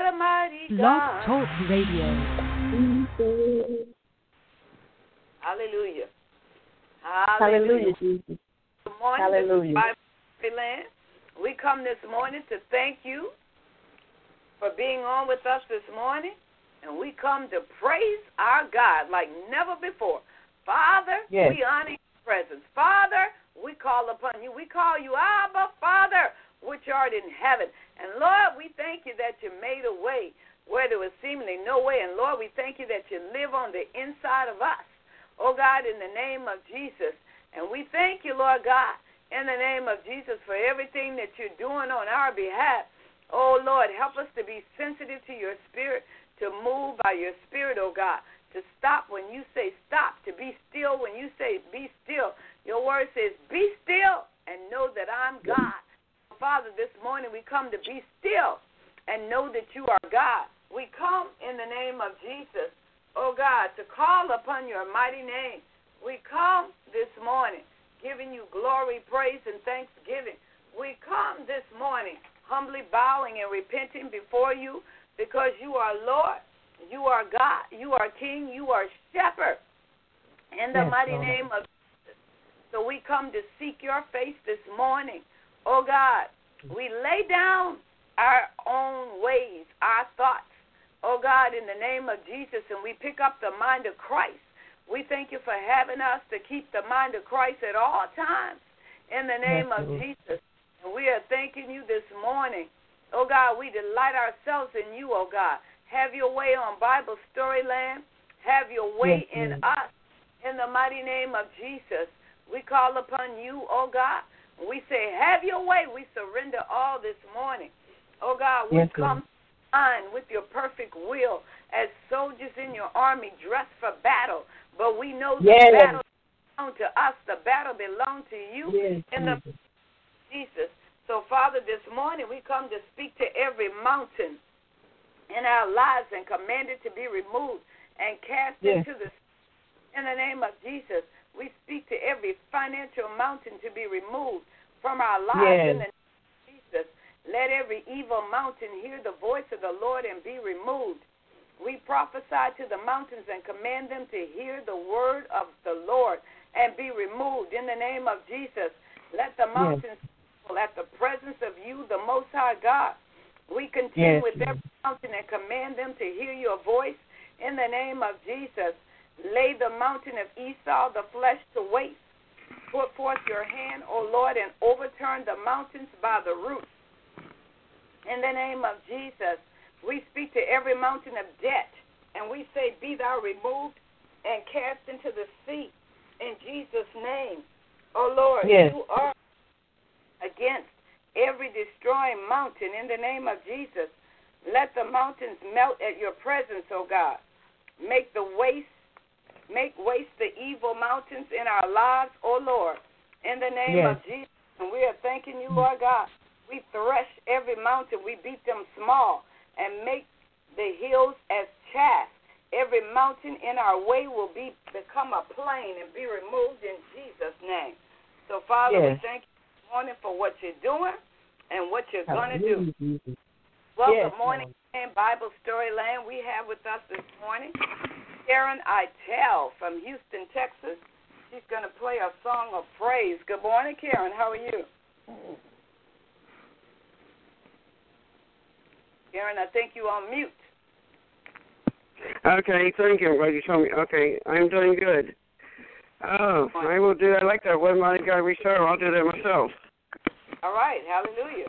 the mighty Blog God. Talk Radio. Hallelujah. Hallelujah, Jesus. Good morning. Hallelujah. This is Bible Land. We come this morning to thank you for being on with us this morning, and we come to praise our God like never before. Father, Yes. we honor your presence. Father, we call upon you. We call you Abba, Father, which art in heaven. And Lord, we thank you that you made a way where there was seemingly no way. And Lord, we thank you that you live on the inside of us. Oh God, in the name of Jesus. And we thank you, Lord God, in the name of Jesus for everything that you're doing on our behalf. Oh Lord, help us to be sensitive to your spirit, to move by your spirit, oh God, to stop when you say stop, to be still when you say be still. Your word says be still and know that I'm God. Father, this morning we come to be still and know that you are God. We come in the name of Jesus, oh God, to call upon your mighty name. We come this morning giving you glory, praise, and thanksgiving. We come this morning humbly bowing and repenting before you because you are Lord, you are God, you are King, you are Shepherd. In the mighty name of Jesus. So we come to seek your face this morning. Oh God, we lay down our own ways, our thoughts. Oh God, in the name of Jesus, and we pick up the mind of Christ. We thank you for having us to keep the mind of Christ at all times in the name of Jesus. And we are thanking you this morning. Oh, God, we delight ourselves in you, oh, God. Have your way on Bible Storyland. Have your way in us in the mighty name of Jesus. We call upon you, oh, God. We say, have your way. We surrender all this morning. Oh, God, we come on with your perfect will as soldiers in your army dressed for battle. But we know the battle belongs to us. The battle belongs to you in the Jesus. So, Father, this morning we come to speak to every mountain in our lives and command it to be removed and cast into the in the name of Jesus. We speak to every financial mountain to be removed from our lives in the name of Jesus. Let every evil mountain hear the voice of the Lord and be removed. We prophesy to the mountains and command them to hear the word of the Lord and be removed in the name of Jesus. Let the mountains tremble at the presence of you, the Most High God. We continue with every mountain and command them to hear your voice in the name of Jesus. Lay the mountain of Esau, the flesh, to waste. Put forth your hand, O Lord, and overturn the mountains by the roots. In the name of Jesus. We speak to every mountain of debt, and we say, be thou removed and cast into the sea in Jesus' name. Oh, Lord, you are against every destroying mountain in the name of Jesus. Let the mountains melt at your presence, oh God. Make waste the evil mountains in our lives, oh Lord, in the name of Jesus. And we are thanking you, Lord God. We thresh every mountain. We beat them small and make the hills as chaff. Every mountain in our way will become a plain and be removed in Jesus' name. So, Father, we thank you this morning for what you're doing and what you're going to do. Well, good morning, Bible Storyland. We have with us this morning Karen Itel from Houston, Texas. She's going to play a song of praise. Good morning, Karen. How are you? Karen, I think you're on mute. Okay, thank you. Glad you told me. Okay, I'm doing good. Oh, I will do. I like that. What mighty God we serve. I'll do that myself. All right. Hallelujah.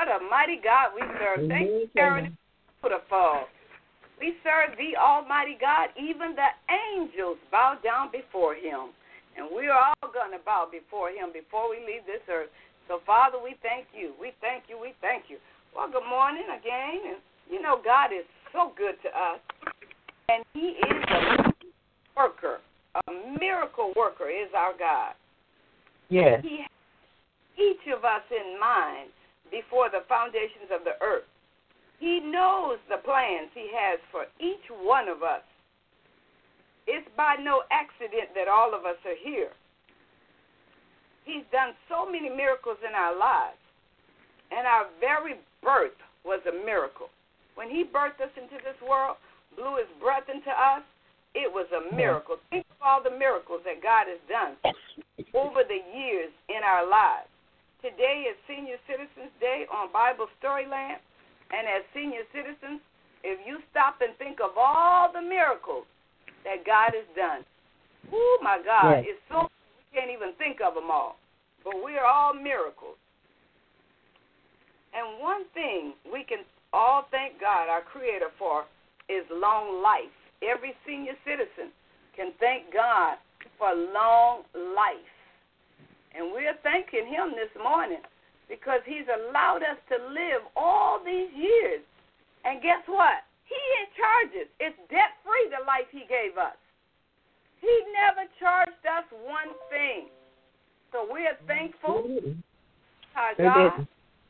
What a mighty God we serve. Thank you, Karen. Beautiful. We serve the Almighty God. Even the angels bow down before him. And we are all going to bow before him before we leave this earth. So, Father, we thank you. We thank you. We thank you. Well, good morning again. And, you know, God is so good to us. And he is a worker. A miracle worker is our God. Yes. He has each of us in mind before the foundations of the earth. He knows the plans he has for each one of us. It's by no accident that all of us are here. He's done so many miracles in our lives. And our very birth was a miracle. When he birthed us into this world, blew his breath into us, it was a miracle. Think of all the miracles that God has done over the years in our lives. Today is Senior Citizens Day on Bible Storyland. And as senior citizens, if you stop and think of all the miracles that God has done, oh, my God, it's so we can't even think of them all. But we are all miracles. And one thing we can all thank God, our Creator, for is long life. Every senior citizen can thank God for long life. And we're thanking him this morning because he's allowed us to live all these years. And guess what? He in charges. It's debt-free, the life he gave us. He never charged us one thing. So we're thankful, our God,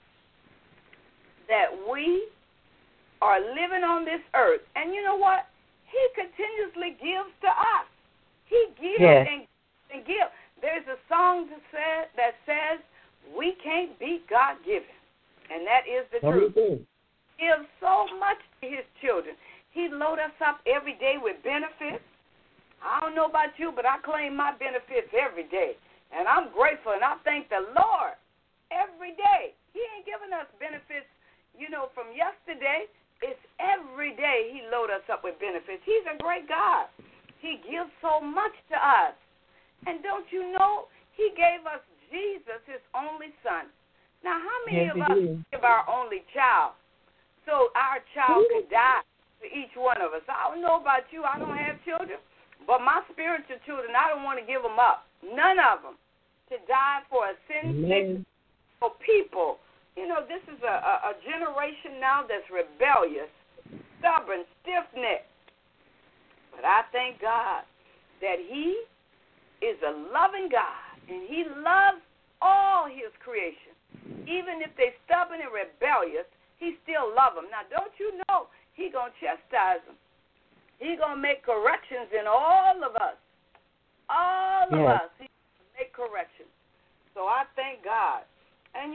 that we are living on this earth. And you know what? He continuously gives to us. He gives and gives. There's a song that says, we can't beat God-given. And that is the truth. He gives so much to his children. He loads us up every day with benefits. I don't know about you, but I claim my benefits every day. And I'm grateful, and I thank the Lord every day. He ain't giving us benefits, from yesterday. It's every day he loads us up with benefits. He's a great God. He gives so much to us. And don't you know, he gave us Jesus, his only son. Now, how many of us give our only child so our child could die for each one of us? I don't know about you. I don't have children. But my spiritual children, I don't want to give them up. None of them. To die for a sin-sick for people. This is a generation now that's rebellious, stubborn, stiff-necked. But I thank God that he is a loving God, and he loves all his creation. Even if they're stubborn and rebellious, he still loves them. Now, don't you know he going to chastise them? He going to make corrections in all of us. All of us. He going to make corrections. So I thank God. And,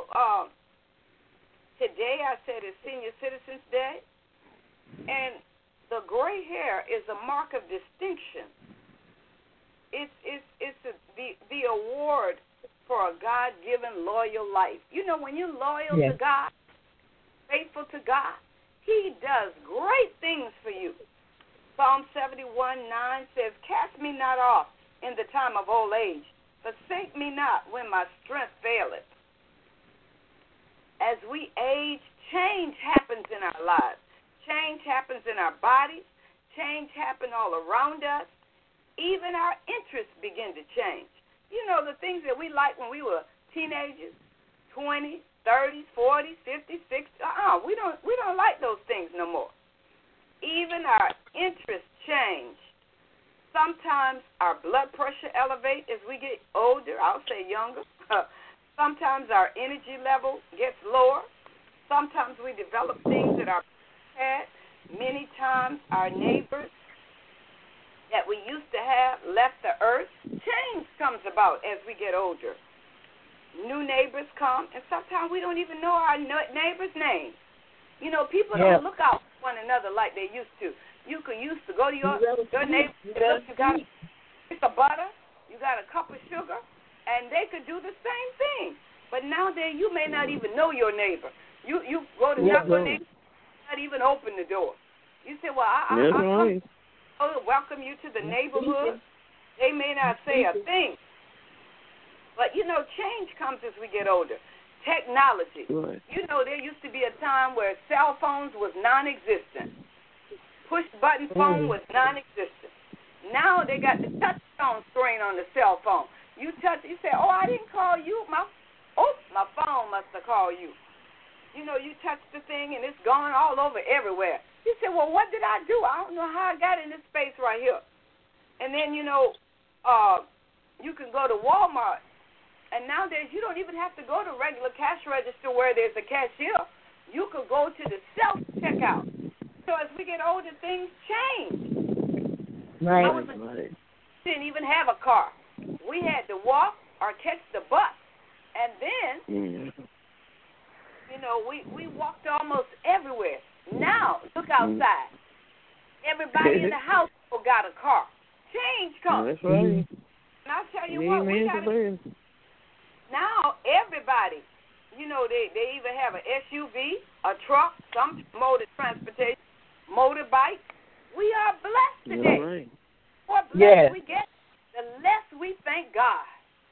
today I said it's Senior Citizens Day, and the gray hair is a mark of distinction. It's the award for a God-given loyal life. When you're loyal to God, faithful to God, he does great things for you. Psalm 71:9 says, cast me not off in the time of old age, forsake me not when my strength faileth. As we age, change happens in our lives. Change happens in our bodies. Change happens all around us. Even our interests begin to change. The things that we liked when we were teenagers, 20s, 30s, 40s, 50s, 60s, we don't like those things no more. Even our interests change. Sometimes our blood pressure elevates as we get older, I'll say younger. Sometimes our energy level gets lower. Sometimes we develop things that our parents had. Many times our neighbors that we used to have left the earth. Change comes about as we get older. New neighbors come, and sometimes we don't even know our neighbors' names. People don't look out for one another like they used to. You used to go to your neighbor's house, you got a piece of butter, you got a cup of sugar, and they could do the same thing. But nowadays, you may not even know your neighbor. You go to knock on their door, not even open the door. You say, well, I welcome you to the neighborhood. They may not say a thing. But, change comes as we get older. technology. Right. You know, there used to be a time where cell phones was non-existent. Push-button phone was non-existent. Now they got the touch-tone screen on the cell phone. You touch, you say, oh, I didn't call you. My phone must have called you. You know, you touch the thing, and it's gone all over everywhere. You say, well, what did I do? I don't know how I got in this space right here. And then, you know, you can go to Walmart, and nowadays you don't even have to go to regular cash register where there's a cashier. You could go to the self-checkout. So as we get older, things change. Right. Didn't even have a car. We had to walk or catch the bus. And then, you know, we walked almost everywhere. Now, look outside. Everybody in the household got a car. Change comes. That's right. And I'll tell you what, we got to... Now, everybody, you know, they either have an SUV, a truck, some mode of transportation, motorbike. We are blessed today. Right. The more blessed we get, the less we thank God.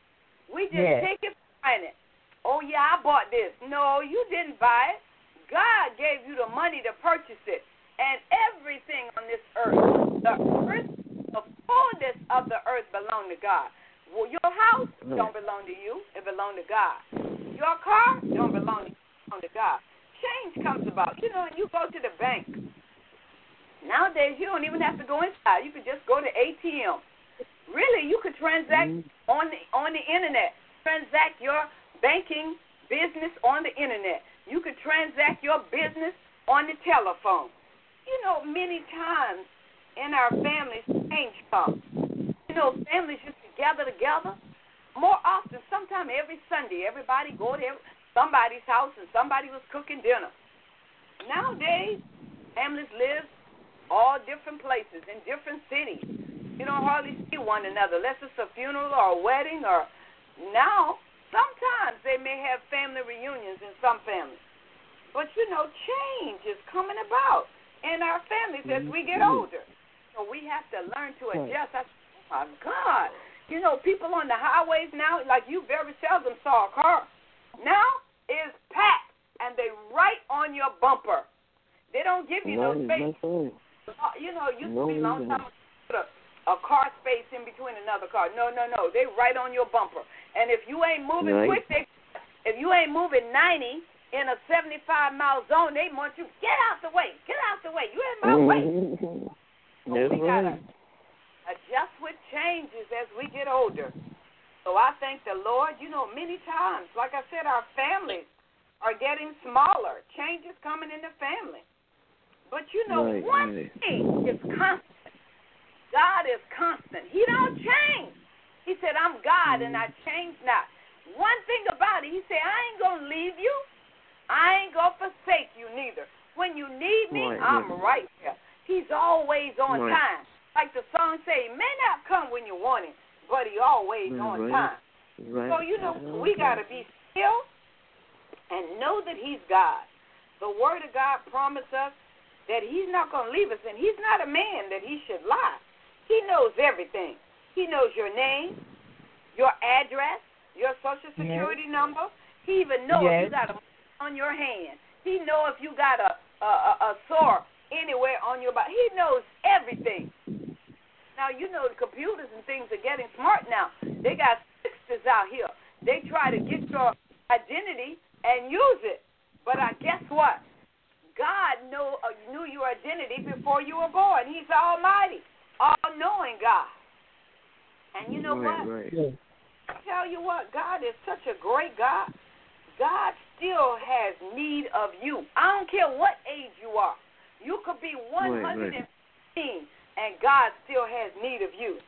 We just take it for granted. Oh, yeah, I bought this. No, you didn't buy it. God gave you the money to purchase it. And everything on this earth, the fullness of the earth belong to God. Well, your house don't belong to you. It belong to God. Your car don't belong to you. It belong to God. Change comes about. You know, you go to the bank. Nowadays, you don't even have to go inside. You could just go to ATM. Really, you could transact on the Internet. Transact your banking business on the Internet. You could transact your business on the telephone. You know, many times in our families, change comes. You know, families used to gather together more often. Sometimes every Sunday, everybody go to somebody's house and somebody was cooking dinner. Nowadays, families live all different places in different cities. You don't hardly see one another unless it's a funeral or a wedding. Or now, sometimes they may have family reunions in some families. But, you know, change is coming about in our families as we get older. So we have to learn to adjust. Oh, my God. You know, people on the highways now, like you very seldom saw a car. Now is packed, and they right on your bumper. They don't give you no space. You know, it used to be a long time ago, put a car space in between another car. No. They right on your bumper. And if you ain't moving quick, if you ain't moving 90 in a 75-mile zone, they want you, get out the way. Get out the way. You in my way. So we got to adjust with changes as we get older. So I thank the Lord. You know, many times, like I said, our families are getting smaller. Change is coming in the family. But, you know, one thing is constant. God is constant. He don't change. He said, I'm God and I change not. One thing about it, he said, I ain't going to leave you. I ain't going to forsake you neither. When you need me, I'm right here. He's always on time. Like the song say, he may not come when you want him, but he always on time. So, you know, we got to be still and know that he's God. The word of God promised us that he's not going to leave us, and he's not a man that he should lie. He knows everything. He knows your name, your address, your Social Security number. He even knows if you got a on your hand. He knows if you got a sore anywhere on your body. He knows everything. Now, you know, the computers and things are getting smart now. They got fixers out here. They try to get your identity and use it. But guess what? God knew your identity before you were born. He's almighty, all-knowing God. And you know what? I tell you what, God is such a great God. God still has need of you. I don't care what age you are. You could be 115, and God still has need of you.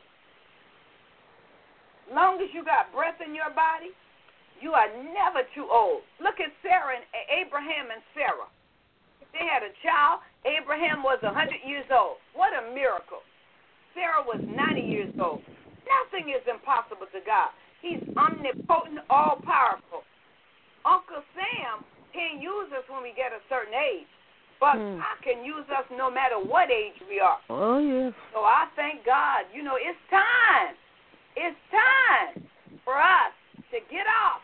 Long as you got breath in your body, you are never too old. Look at Sarah and Abraham and Sarah. They had a child. Abraham was 100 years old. What a miracle. Sarah was 90 years old. Nothing is impossible to God. He's omnipotent, all-powerful. Uncle Sam can use us when we get a certain age, but God can use us no matter what age we are. Oh, yeah. So I thank God. You know, it's time. It's time for us to get off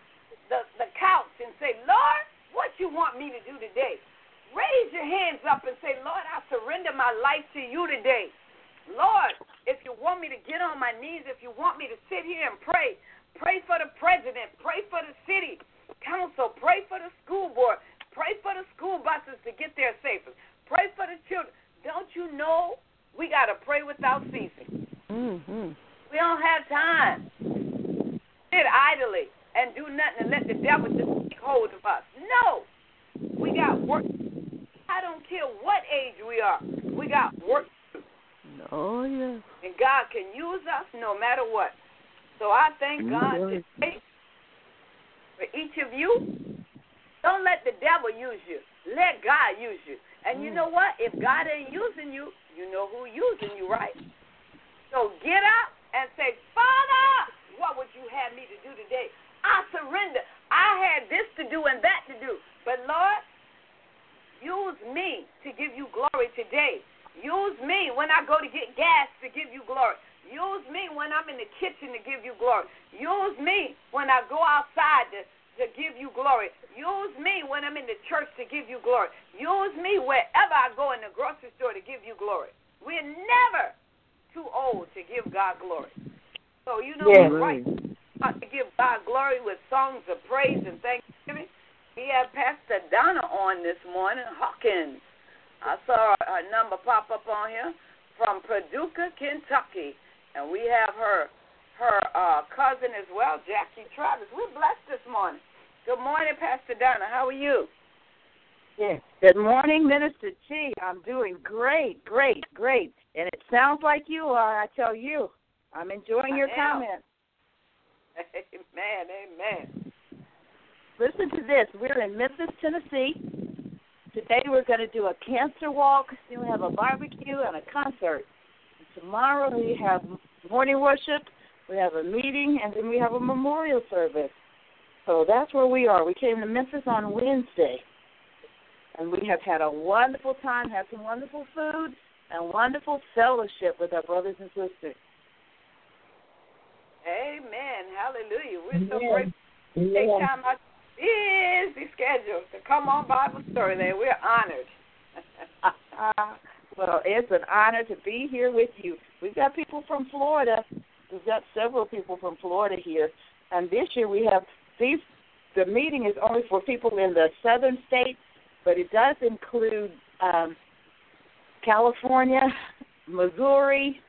the couch and say, Lord, what you want me to do today? Raise your hands up and say, Lord, I surrender my life to you today. Lord, if you want me to get on my knees, if you want me to sit here and pray for the president, pray for the city council, pray for the school board, pray for the school buses to get there safely, pray for the children. Don't you know we got to pray without ceasing? Mm-hmm. We don't have time to sit idly and do nothing and let the devil just take hold of us. No. We got work. I don't care what age we are. We got work to do. Oh, yeah. And God can use us no matter what. So I thank God today for each of you. Don't let the devil use you. Let God use you. And you know what? If God ain't using you, you know who's using you, right? So get up and say, Father, what would you have me to do today? I surrender. I had this to do and that to do. But, Lord, use me to give you glory today. Use me when I go to get gas to give you glory. Use me when I'm in the kitchen to give you glory. Use me when I go outside to give you glory. Use me when I'm in the church to give you glory. Use me wherever I go in the grocery store to give you glory. We're never too old to give God glory. So you know what's right. To give God glory with songs of praise and thanksgiving. We have Pastor Donna on this morning, Hawkins. I saw her number pop up on here from Paducah, Kentucky. And we have her cousin as well, Jackie Travis. We're blessed this morning. Good morning, Pastor Donna. How are you? Yes. Good morning, Minister T. I'm doing great. And it sounds like you are, I tell you. I'm enjoying your comments. Amen. Listen to this. We're in Memphis, Tennessee. Today we're going to do a cancer walk. Then we have a barbecue and a concert. And tomorrow we have morning worship. We have a meeting, and then we have a memorial service. So that's where we are. We came to Memphis on Wednesday. And we have had a wonderful time, had some wonderful food, and wonderful fellowship with our brothers and sisters. Amen. Hallelujah. We're so grateful to take time out of your busy schedule to come on Bible Story Day. We're honored. Well, it's an honor to be here with you. We've got people from Florida. We've got several people from Florida here. And this year we have the meeting is only for people in the southern states, but it does include California, Missouri.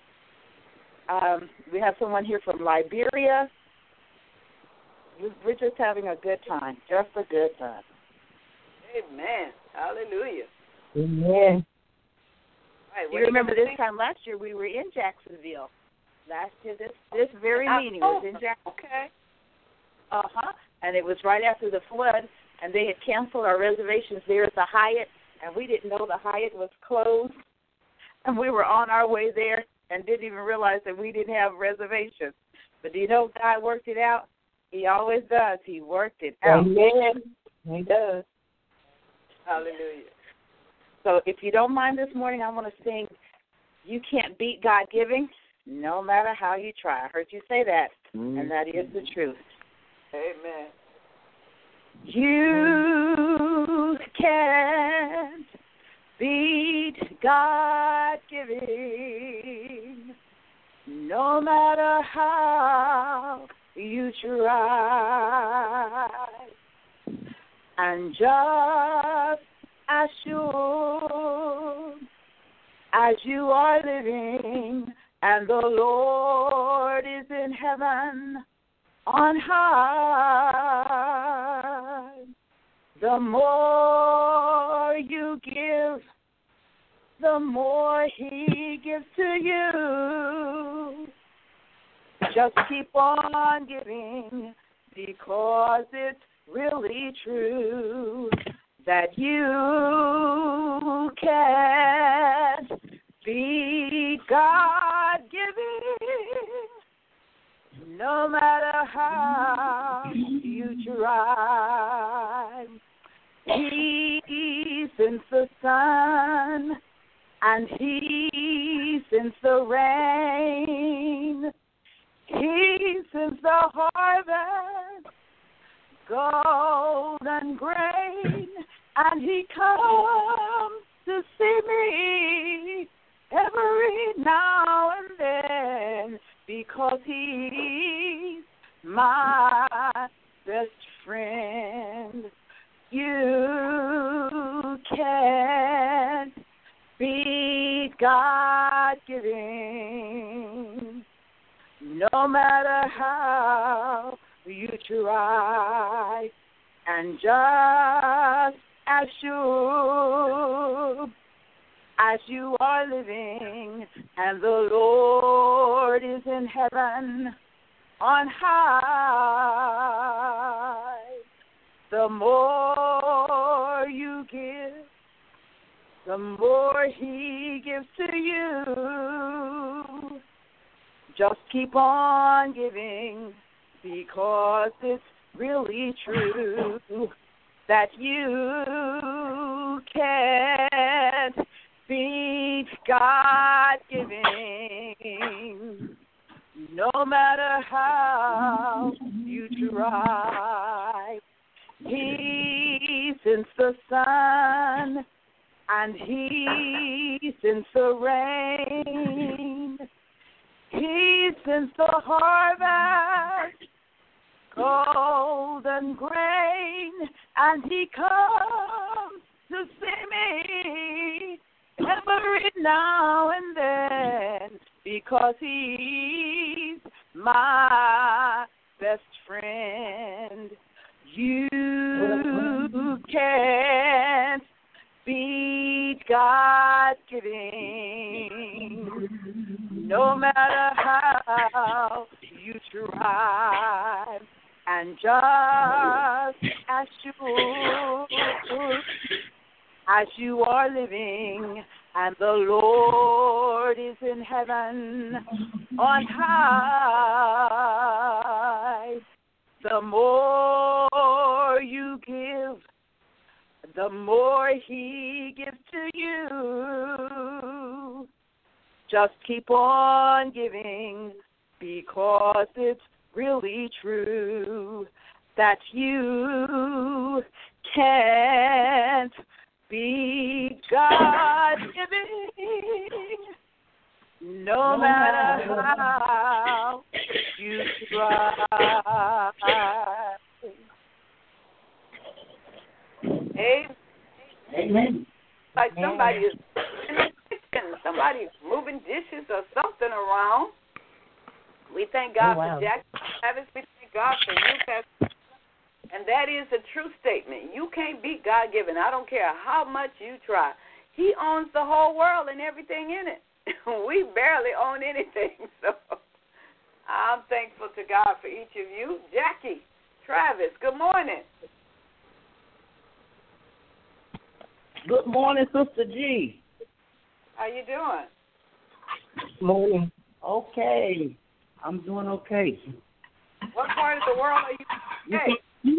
We have someone here from Liberia. We're just having a good time, just a good time. Amen. Hallelujah. Amen. Right, you remember this time last year we were in Jacksonville. Last year this very meeting was in Jacksonville. Okay. And it was right after the flood, and they had canceled our reservations there at the Hyatt, and we didn't know the Hyatt was closed. And we were on our way there and didn't even realize that we didn't have reservations. But do you know God worked it out? He always does. He worked it out. Amen. He does. Hallelujah. So if you don't mind this morning, I want to sing You Can't Beat God Giving, no matter how you try. I heard you say that, and that is the truth. Amen. You can't beat God giving, no matter how you try. And just as sure as you are living and the Lord is in heaven on high, the more you give, the more He gives to you. Just keep on giving, because it's really true that you can't beat God giving, no matter how you try. He sends the sun and He sends the rain. He sends the harvest golden grain, and he comes to see me every now and then, because he's my best friend. You can't beat God-giving, no matter how you try. And just as sure as you are living, and the Lord is in heaven on high, the more you give, the more he gives to you. Just keep on giving, because it's really true that you can't beat God-giving, no matter how you try. He sends the sun, and he sends the rain. He sends the harvest, golden grain, and he comes to see me every now and then, because he's my best friend. You can't beat God-giving, no matter how you try. And just as sure as you are living, and the Lord is in heaven on high, the more you give, the more he gives to you. Just keep on giving, because it's really true that you can't beat God-giving, no matter how you try. Amen. Like somebody is in the kitchen, somebody's moving dishes or something around. We thank God for Jack Travis. We thank God for you, Pastor. And that is a true statement. You can't beat God-given. I don't care how much you try. He owns the whole world and everything in it. We barely own anything. So I'm thankful to God for each of you. Jackie, Travis, good morning. Good morning, Sister G. How you doing? Morning. Okay. I'm doing okay. What part of the world are you in?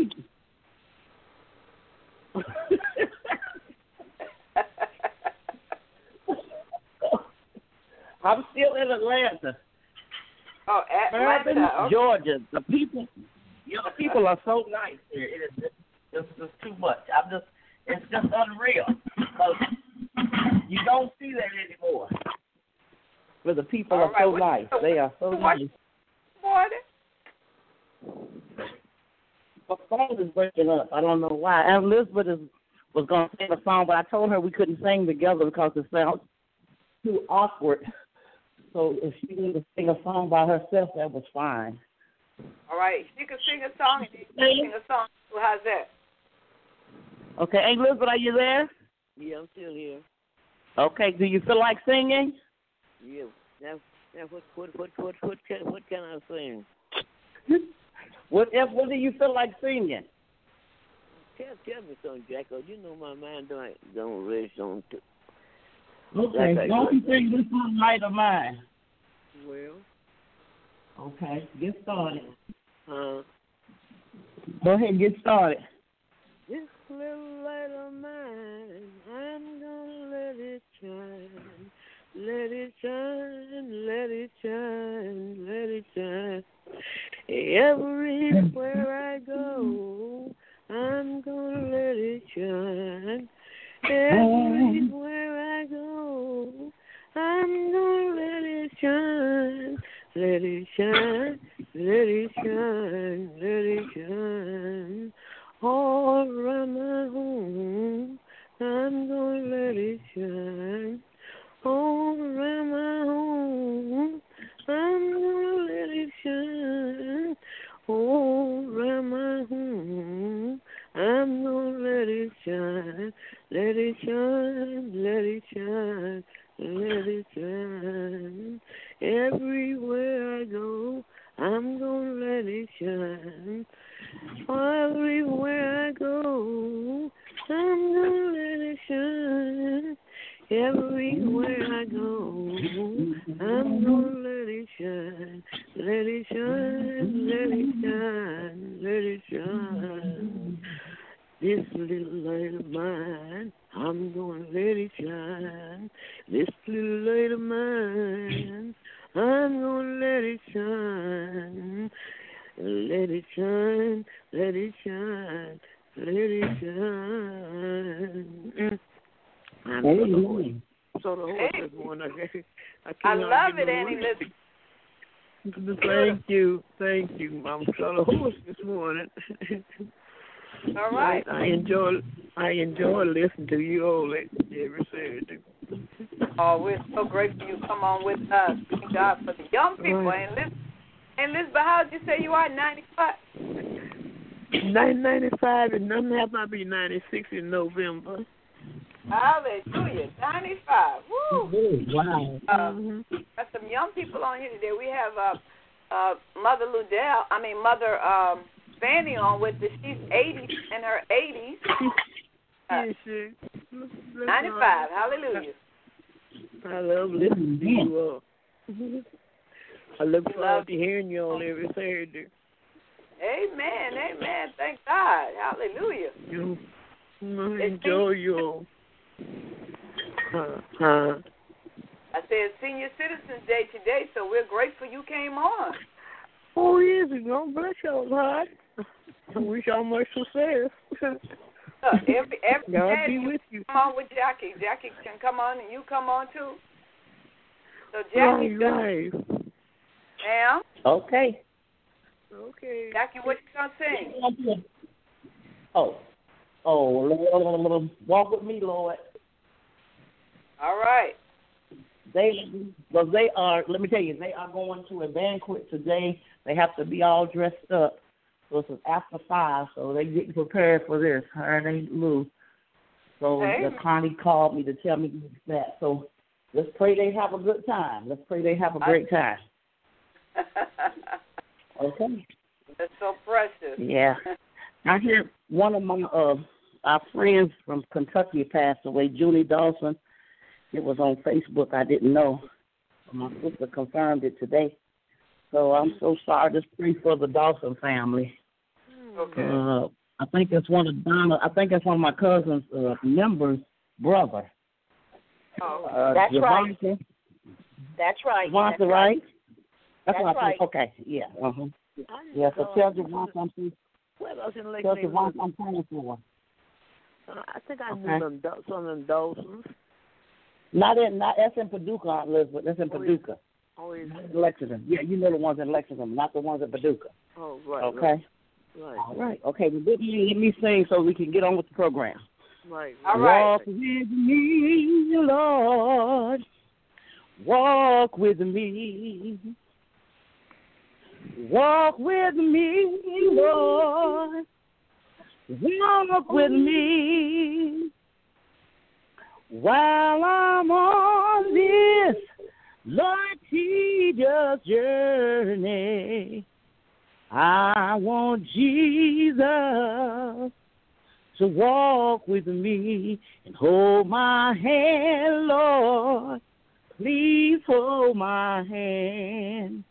I'm still in Atlanta. Oh, Atlanta, Urban, Georgia. The people are so nice here. It's just too much. It's just unreal. Because you don't see that anymore. But the people are so nice. They are so nice. Morning. My phone is breaking up. I don't know why. And Elizabeth was going to sing a song, but I told her we couldn't sing together because it sounds too awkward. So if she wanted to sing a song by herself, that was fine. All right. She could sing a song and you can sing a song. How's that? Okay. Hey, Elizabeth, are you there? Yeah, I'm still here. Okay. Do you feel like singing? Yeah. Now what can I sing? What do you feel like singing? Tell me something, Jacko. You know my mind don't race on. Okay, like don't you sing this one right of mine? Well. Okay, get started. Go ahead, get started. This little light of mine, I'm gonna let it shine. Let it shine, let it shine, let it shine. Everywhere I go, shine. Everywhere I go, I'm gonna let it shine. Let it shine, let it shine, let it shine. All around my home, I'm gonna let it shine. All around my home, I'm gonna let it shine. All around my home, I'm gonna let it shine. Let it shine, let it shine, let it shine. Everywhere I go, I'm gonna let it shine. Everywhere I go, I'm gonna let it shine. Everywhere I go, I'm gonna let it shine. Let it shine, let it shine, let it shine. This little light of mine, I'm gonna let it shine. This little light of mine, I'm gonna let it shine. Let it shine, let it shine, let it shine. I'm so the horse this morning. I love it, Annie. Thank you. I'm so the horse this morning. All right. I enjoy listening to you all every Saturday. Oh, we're so grateful you come on with us. Thank God for the young people. Right. And Elizabeth, how did you say you are? 95? 95, and I'm happy to be 96 in November. Hallelujah. 95. Woo. Wow. Got some young people on here today. We have Mother Fanny on with us. She's 80 in her 80s. 95. Hallelujah. I love listening to you all. I look forward to hearing you all every Saturday. Amen. Thank God. Hallelujah. I enjoy you all. I said Senior Citizens Day today, so we're grateful you came on. Oh, yes, God bless y'all, God. I wish y'all much success. Every God day be with you. Come on with Jackie. Jackie can come on, and you come on too. So Jackie, right. Ma'am. Okay. Jackie, what you gonna sing? Oh, Lord, walk with me, Lord. All right. They are. Let me tell you, they are going to a banquet today. They have to be all dressed up. So it's after 5, so they getting prepared for this. Her name Lou. So the Connie called me to tell me that. So let's pray they have a good time. Let's pray they have a great time. Okay. That's so precious. Yeah. I hear one of my our friends from Kentucky passed away, Junie Dawson. It was on Facebook. I didn't know. My sister confirmed it today. So I'm so sorry. Just pray for the Dawson family. Okay. I think it's one of Donna. I think it's one of my cousin's members' brother. That's right. Javonte. That's right. Javonte, right? That's right. Okay. Yeah. Yeah. So tell Javonte I'm saying. Where else in Lake Tell Javonte I'm praying for. I think I knew some of them Dawsons. Not that's in Paducah, Aunt Elizabeth. That's in Paducah. Oh, is it? Lexington. Yeah, you know the ones in Lexington, not the ones in Paducah. Oh, right. Okay. Right. All right. Okay. Well, let me sing so we can get on with the program. Right. All right. Walk with me, Lord. Walk with me. Walk with me, Lord. Walk with me. While I'm on this Lord Jesus journey, I want Jesus to walk with me and hold my hand, Lord. Please hold my hand.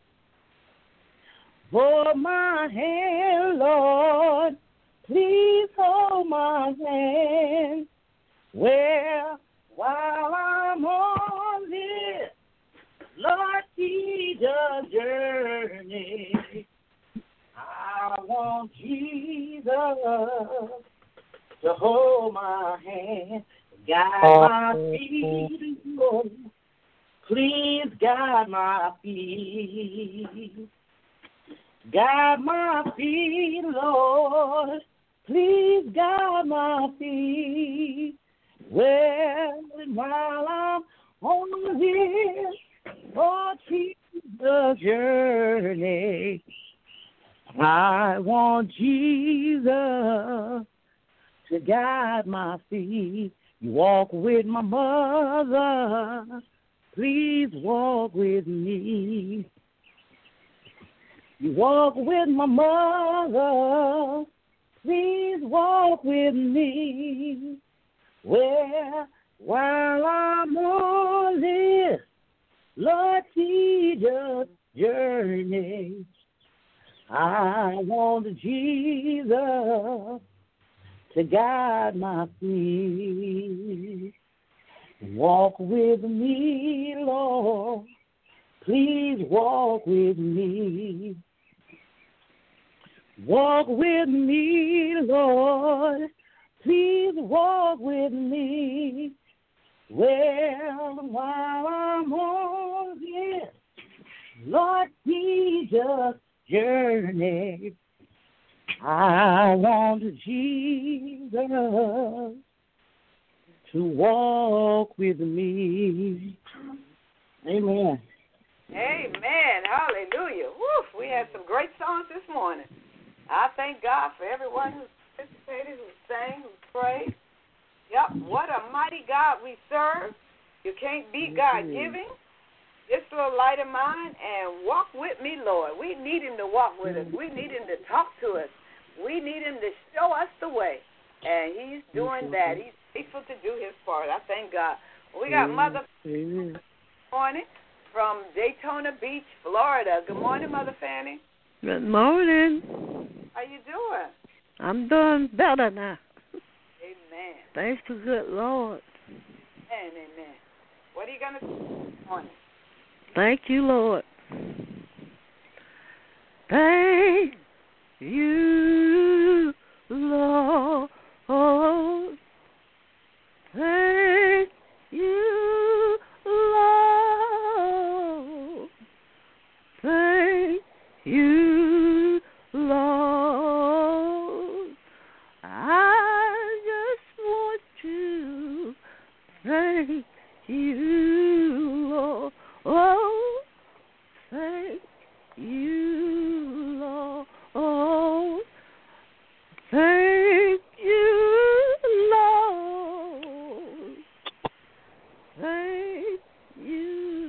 Hold my hand, Lord. Please hold my hand. Well, while I'm on this Lord Jesus journey, I want Jesus to hold my hand, guide my feet, Lord. Please guide my feet. Guide my feet, Lord. Please guide my feet. Well, and while I'm on this, oh, Jesus' journey, I want Jesus to guide my feet. You walk with my mother, please walk with me. You walk with my mother, please walk with me. Well, while I'm on this Lord Jesus journey, I want Jesus to guide my feet. Walk with me, Lord. Please walk with me. Walk with me, Lord. Please walk with me. Well, while I'm on this Lord Jesus journey, I want Jesus to walk with me. Amen. Amen. Hallelujah. Woof. We had some great songs this morning. I thank God for everyone who participated, who sang, who prayed. Yep. What a mighty God we serve. You can't beat God giving. This little light of mine, and walk with me, Lord. We need him to walk with us. We need him to talk to us. We need him to show us the way. And he's doing that. He's faithful to do his part. I thank God. We got Mother this morning from Daytona Beach, Florida. Good morning, Mother Fanny. Good morning. How you doing? I'm doing better now. Amen. Thanks to good Lord. Amen. What are you going to do this morning? Thank you, Lord. Thank you, Lord. Thank you, Lord. Thank you, Lord. I just want to thank you, Lord. Oh, thank you, Lord. Oh, thank you, Lord. Thank you,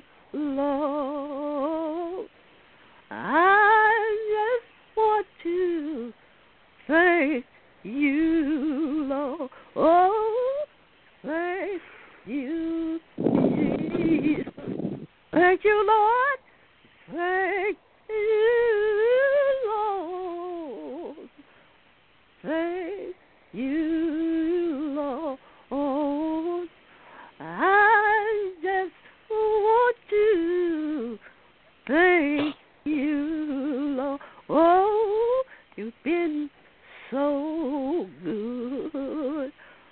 Lord. I just want to thank you, Lord. Oh, thank you, Jesus. Thank you, Lord. Thank you, Lord. Thank you, Lord. I just want to thank you, Lord. Oh, you've been so good.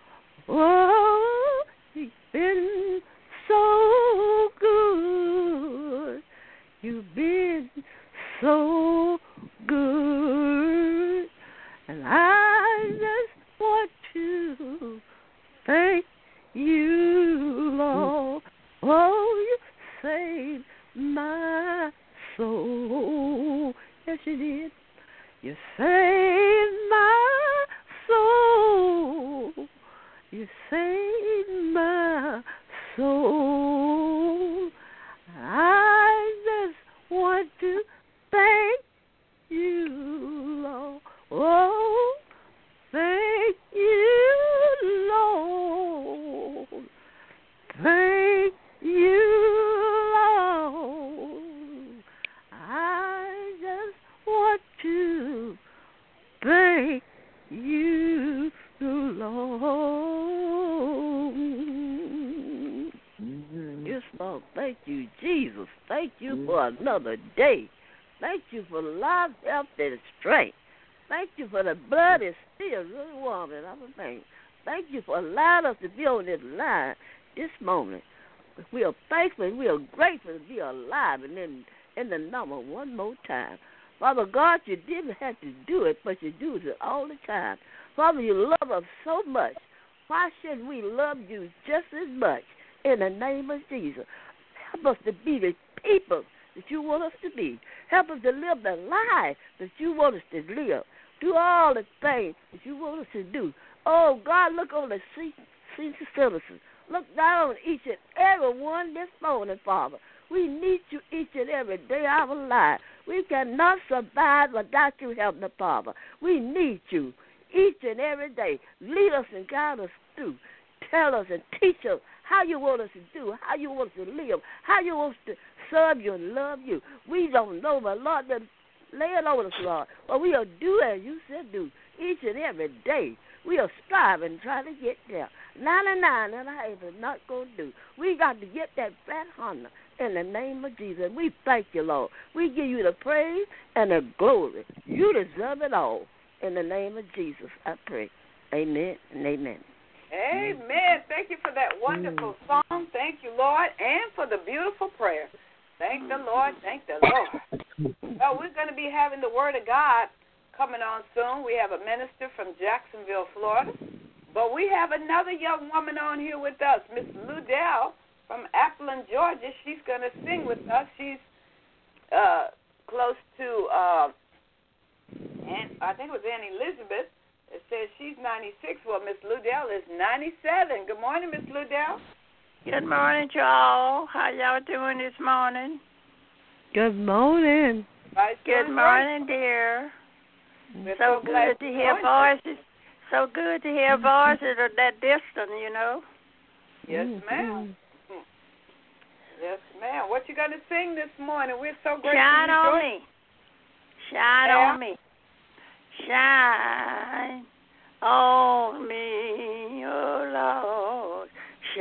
Oh, you've been so good. You've been so good. And I just want to thank you, Lord. Oh, you saved my soul. Yes, you did. You saved my soul. You saved my soul. I just want to thank you, Lord. Oh, thank you, Lord. Thank you, Lord. I just want to thank you, Lord. Yes, Lord. Thank you, Jesus. Thank you for another day. Thank you for life, health, and strength. Thank you for the blood is still really warm in our veins. thank you for allowing us to be on this line this morning. We are thankful and we are grateful to be alive and in the number one more time. Father God, you didn't have to do it, but you do it all the time. Father, you love us so much. Why shouldn't we love you just as much in the name of Jesus? Help us to be the people that you want us to be. Help us to live the life that you want us to live. Do all the things that you want us to do. Oh, God, look on the senior citizens. Look down on each and every one this morning, Father. We need you each and every day of our life. We cannot survive without you, Heavenly Father. We need you each and every day. Lead us and guide us through. Tell us and teach us how you want us to do, how you want us to live, how you want us to serve you and love you. We don't know, but Lord, lay it on us, Lord. But we'll do as you said do each and every day. We are striving, trying to get there. 99 and a half is not going to do. We got to get that fat hunter in the name of Jesus. We thank you, Lord. We give you the praise and the glory. You deserve it all. In the name of Jesus, I pray. Amen and amen. Amen. Thank you for that wonderful song. Thank you, Lord, and for the beautiful prayer. Thank the Lord. Thank the Lord. Well, we're going to be having the Word of God coming on soon. We have a minister from Jacksonville, Florida. But we have another young woman on here with us, Miss Ludell from Appleton, Georgia. She's going to sing with us. She's close to, I think it was Ann Elizabeth. It says she's 96. Well, Miss Ludell is 97. Good morning, Miss Ludell. Good morning, y'all. How y'all doing this morning? Good morning. Good morning, dear. So good to hear voices. So good to hear voices of that distance, you know. Yes, ma'am. Yes, ma'am. What you going to sing this morning? We're so grateful. Shine on me. Shine on me. Shine on me, oh Lord.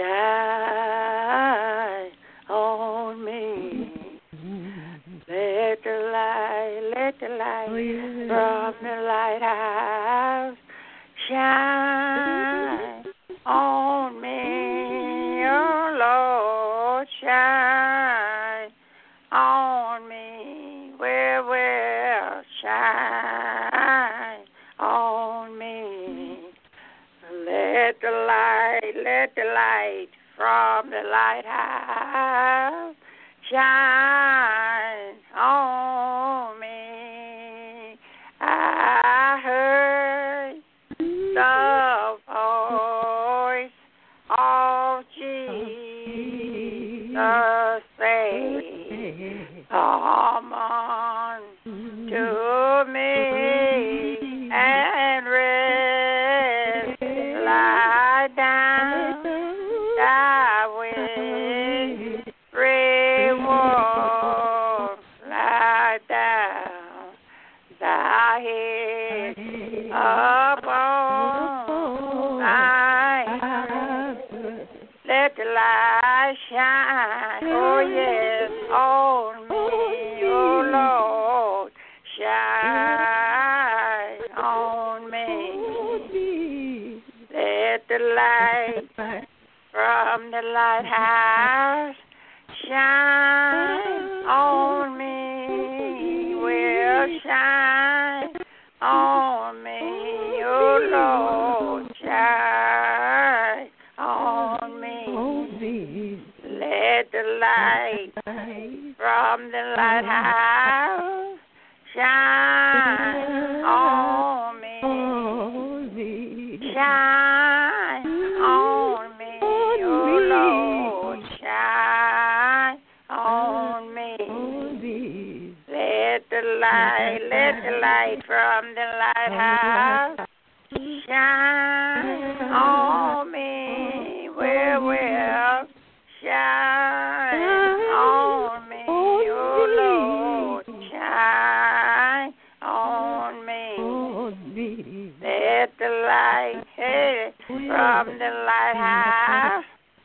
Shine on me. Let the light from the lighthouse shine on me, oh Lord. Shine on me. Well, shine on me. Let the light from the lighthouse shine on me. I heard the voice of Jesus say, come on to me and rest, lie down, thy weary warm, lie down, thy head upon thy breast. Let the light shine, oh yes, on me, oh Lord, shine on me. Let the light from the lighthouse shine on me, will shine on me, oh Lord, shine on me. Let the light from the lighthouse shine on me, shine on me, oh Lord, shine on me. Let the light from the lighthouse shine on me, will shine on me, oh Lord, shine on me. Let the light from the lighthouse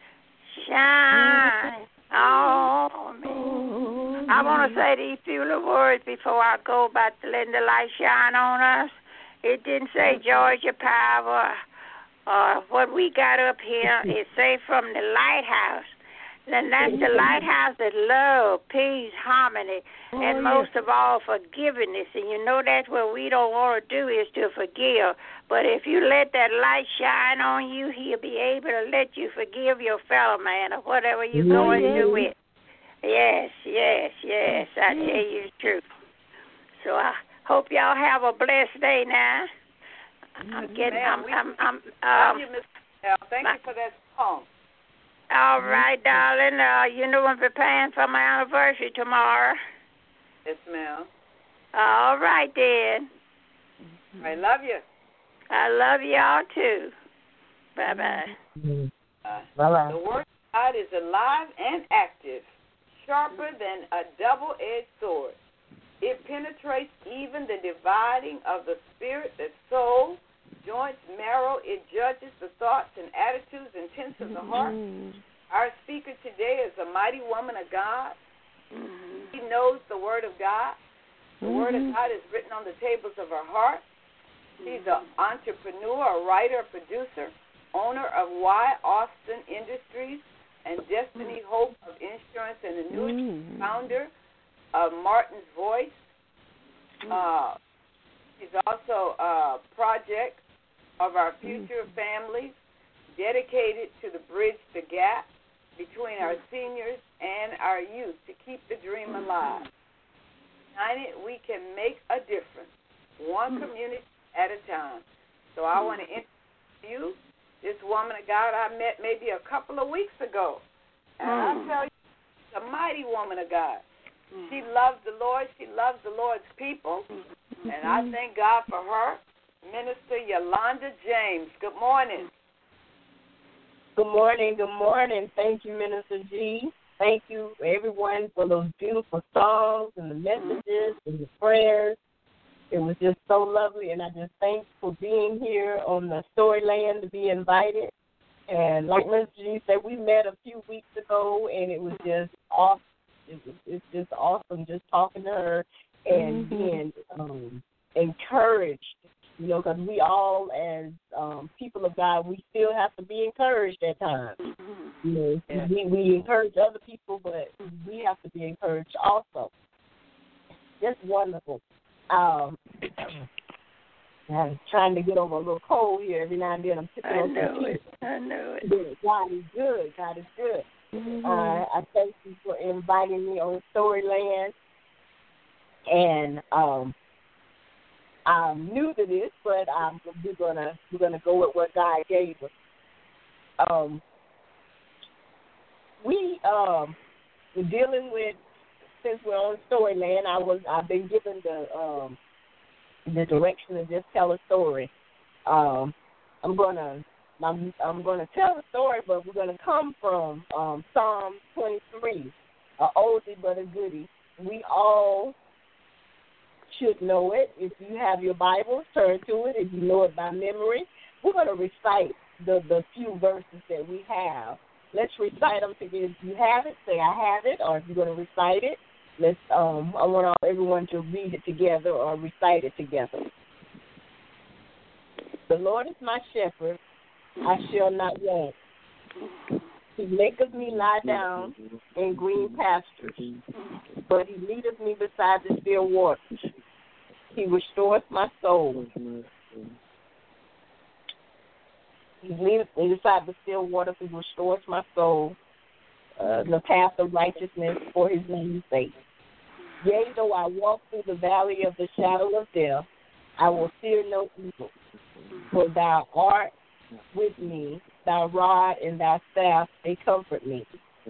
shine on me. I want to say these few little words before I go about letting the light shine on us. It didn't say Georgia Power what we got up here is say from the lighthouse. And that's the lighthouse that love, peace, harmony, and most of all, forgiveness. And you know that's what we don't want to do is to forgive. But if you let that light shine on you, he'll be able to let you forgive your fellow man or whatever you're going through with. Yes. I tell you the truth. So I hope y'all have a blessed day now. Thank you, Miss L. Thank you for that song. All right, darling. You know I'm preparing for my anniversary tomorrow. Yes, ma'am. All right, then. I love you. I love y'all, too. Bye-bye. Bye-bye. The Word of God is alive and active, sharper than a double-edged sword. It penetrates even the dividing of the spirit, the soul, joints, marrow. It judges the thoughts and attitudes, intents of the heart. Our speaker today is a mighty woman of God. She knows the Word of God. The Word of God is written on the tables of her heart. She's an entrepreneur, a writer, a producer, owner of Y. Austin Industries and Destiny Hope of Insurance and Annuity, founder of Martin's Voice. She's also a project of our future families, dedicated to the bridge the gap between our seniors and our youth to keep the dream alive. United, we can make a difference, one community at a time. So I want to introduce you, this woman of God I met maybe a couple of weeks ago. And I tell you, she's a mighty woman of God. She loves the Lord. She loves the Lord's people. And I thank God for her. Minister Yolanda James. Good morning. Good morning. Thank you, Minister G. Thank you, everyone, for those beautiful songs and the messages and the prayers. It was just so lovely, and I just thank you for being here on the Storyland to be invited. And like Minister G said, we met a few weeks ago, and it was just awesome. It's just awesome just talking to her and being encouraged. You know, because we all, as people of God, we still have to be encouraged at times. You know, we encourage other people, but we have to be encouraged also. Just wonderful. I'm trying to get over a little cold here every now and then. I'm sitting on some tea. I know it. God is good. God is good. I thank you for inviting me on Storyland. And I'm new to this, but we're gonna go with what God gave us. We're dealing with, since we're on Storyland. I've been given the direction to just tell a story. I'm gonna tell the story, but we're gonna come from Psalm 23, a oldie but a goodie. We all should know it. If you have your Bible, turn to it. If you know it by memory, we're going to recite the few verses that we have. Let's recite them together. If you have it, say I have it, or if you're going to recite it, I want everyone to read it together or recite it together. The Lord is my shepherd, I shall not want. He maketh me lie down in green pastures, but he leadeth me beside the still waters. He restoreth my soul. He leadeth me beside the still waters. He restores my soul. The path of righteousness for his name's sake. Yea, though I walk through the valley of the shadow of death, I will fear no evil, for thou art with me. Thy rod and thy staff, they comfort me.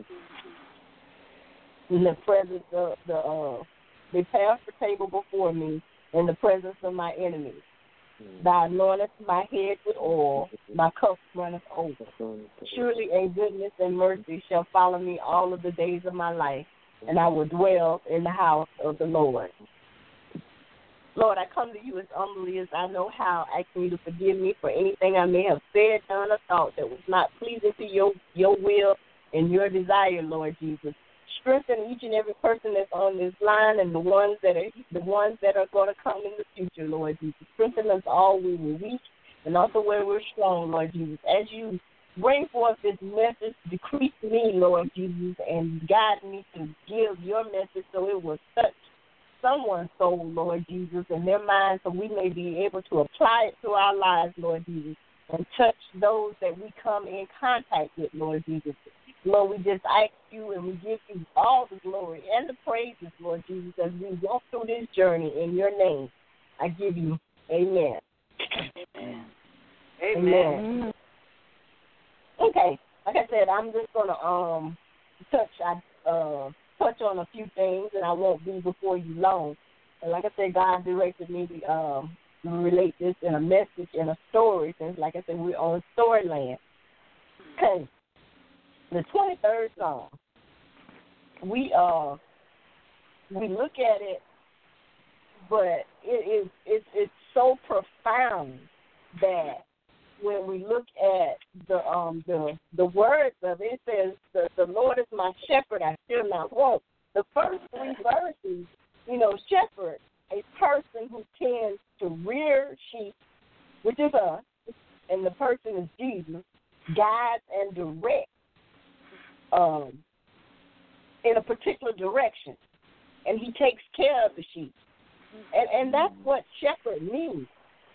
In the presence of they pass the table before me in the presence of my enemies. Thou anointest my head with oil, my cup runneth over. Surely a goodness and mercy shall follow me all of the days of my life, and I will dwell in the house of the Lord. Lord, I come to you as humbly as I know how, asking you to forgive me for anything I may have said, done, or thought that was not pleasing to your will and your desire, Lord Jesus. Strengthen each and every person that's on this line and the ones that are going to come in the future, Lord Jesus. Strengthen us all. We will reach and also where we're strong, Lord Jesus. As you bring forth this message, decrease me, Lord Jesus, and guide me to give your message so it will touch someone's soul, Lord Jesus, and their mind, so we may be able to apply it to our lives, Lord Jesus, and touch those that we come in contact with, Lord Jesus. Lord, we just ask you and we give you all the glory and the praises, Lord Jesus, as we walk through this journey in your name. I give you amen. Amen. Amen. Okay, like I said, I'm just going to touch on a few things, and I won't be before you long. And like I said, God directed me to relate this in a message, in a story, since, like I said, we're on Storyland. Okay, the 23rd Psalm, we look at it, but it's so profound that when we look at the words of it, it says, the Lord is my shepherd, I shall not want. The first 3 verses, shepherd, a person who tends to rear sheep, which is us, and the person is Jesus, guides and directs in a particular direction, and he takes care of the sheep. And that's what shepherd means.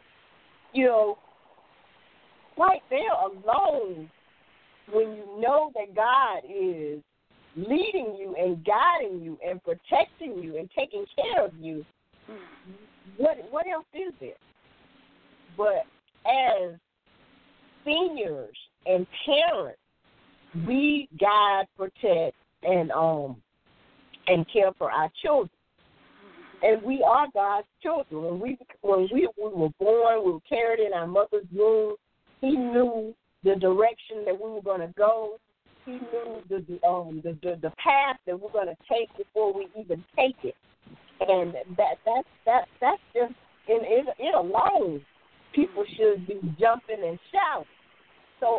Right there alone, when you know that God is leading you and guiding you and protecting you and taking care of you, what else is there? But as seniors and parents, we guide, protect, and care for our children. And we are God's children. When we were born, we were carried in our mother's womb. He knew the direction that we were going to go. He knew the path that we're going to take before we even take it. And that's just in it alone. People should be jumping and shouting. So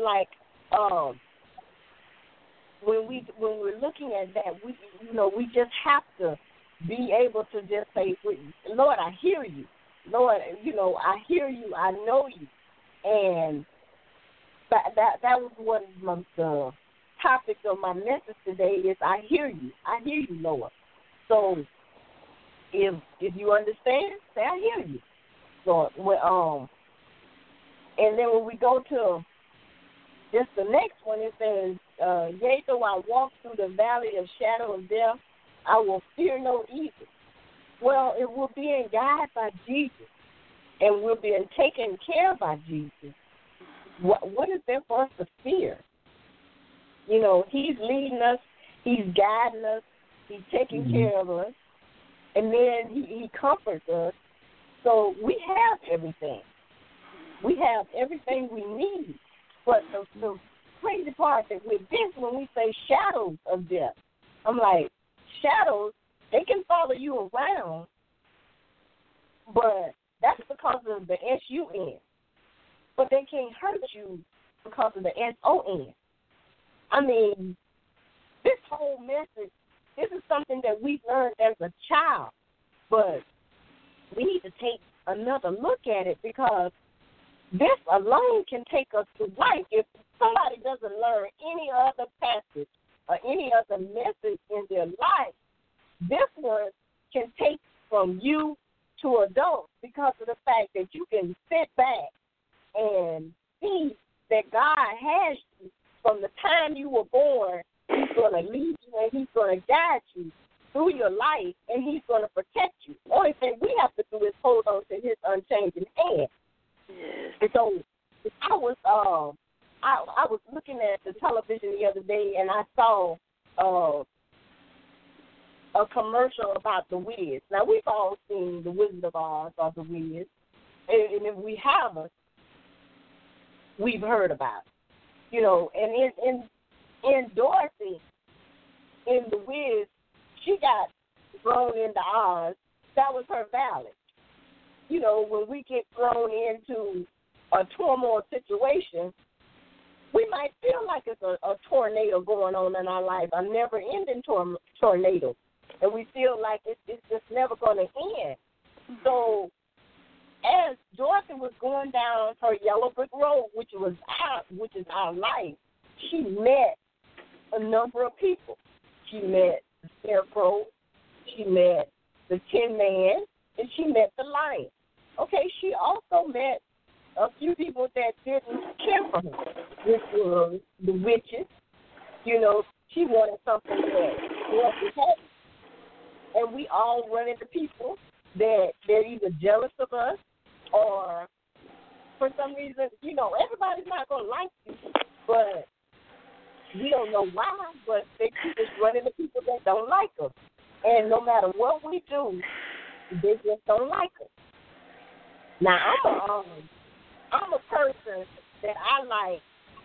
when we're looking at that, we just have to be able to just say, Lord, I hear you. Lord, I hear you. I know you. And that was what the topic of my message today is. I hear you. I hear you, Lord. So if you understand, say I hear you, Lord. And then when we go to just the next one, it says, yea, though I walk through the valley of shadow of death, I will fear no evil. Well, it will be in guided by Jesus, and we're being taken care of by Jesus. What is there for us to fear? He's leading us, he's guiding us, he's taking care of us, and then he comforts us. So we have everything. We have everything we need. But the crazy part that with this, when we say shadows of death, I'm like, shadows, they can follow you around, but that's because of the S-U-N. But they can't hurt you because of the S-O-N. I mean, this whole message, this is something that we learned as a child, but we need to take another look at it, because this alone can take us to life. If somebody doesn't learn any other passage or any other message in their life, this one can take from you to adults, because of the fact that you can sit back and see that God has you from the time you were born. He's going to lead you and he's going to guide you through your life, and he's going to protect you. The only thing we have to do is hold on to his unchanging hand. Yes. And so I was looking at the television the other day, and I saw a commercial about The Wiz. Now, we've all seen The Wizard of Oz or The Wiz, and if we haven't, we've heard about it. And in Dorothy, in The Wiz, she got thrown into Oz. That was her valley. When we get thrown into a turmoil situation, we might feel like it's a tornado going on in our life, a never-ending tornado, and we feel like it's just never going to end. So as Dorothy was going down her yellow brick road, which is our life, she met a number of people. She met the Scarecrow, she met the Tin Man, and she met the Lion. Okay, she also met a few people that didn't care for her, which were the witches. You know, she wanted something that Dorothy had. And we all run into people that they're either jealous of us or for some reason, you know, everybody's not going to like you, but we don't know why, but they keep us running to people that don't like us. And no matter what we do, they just don't like us. Now, I'm a person that I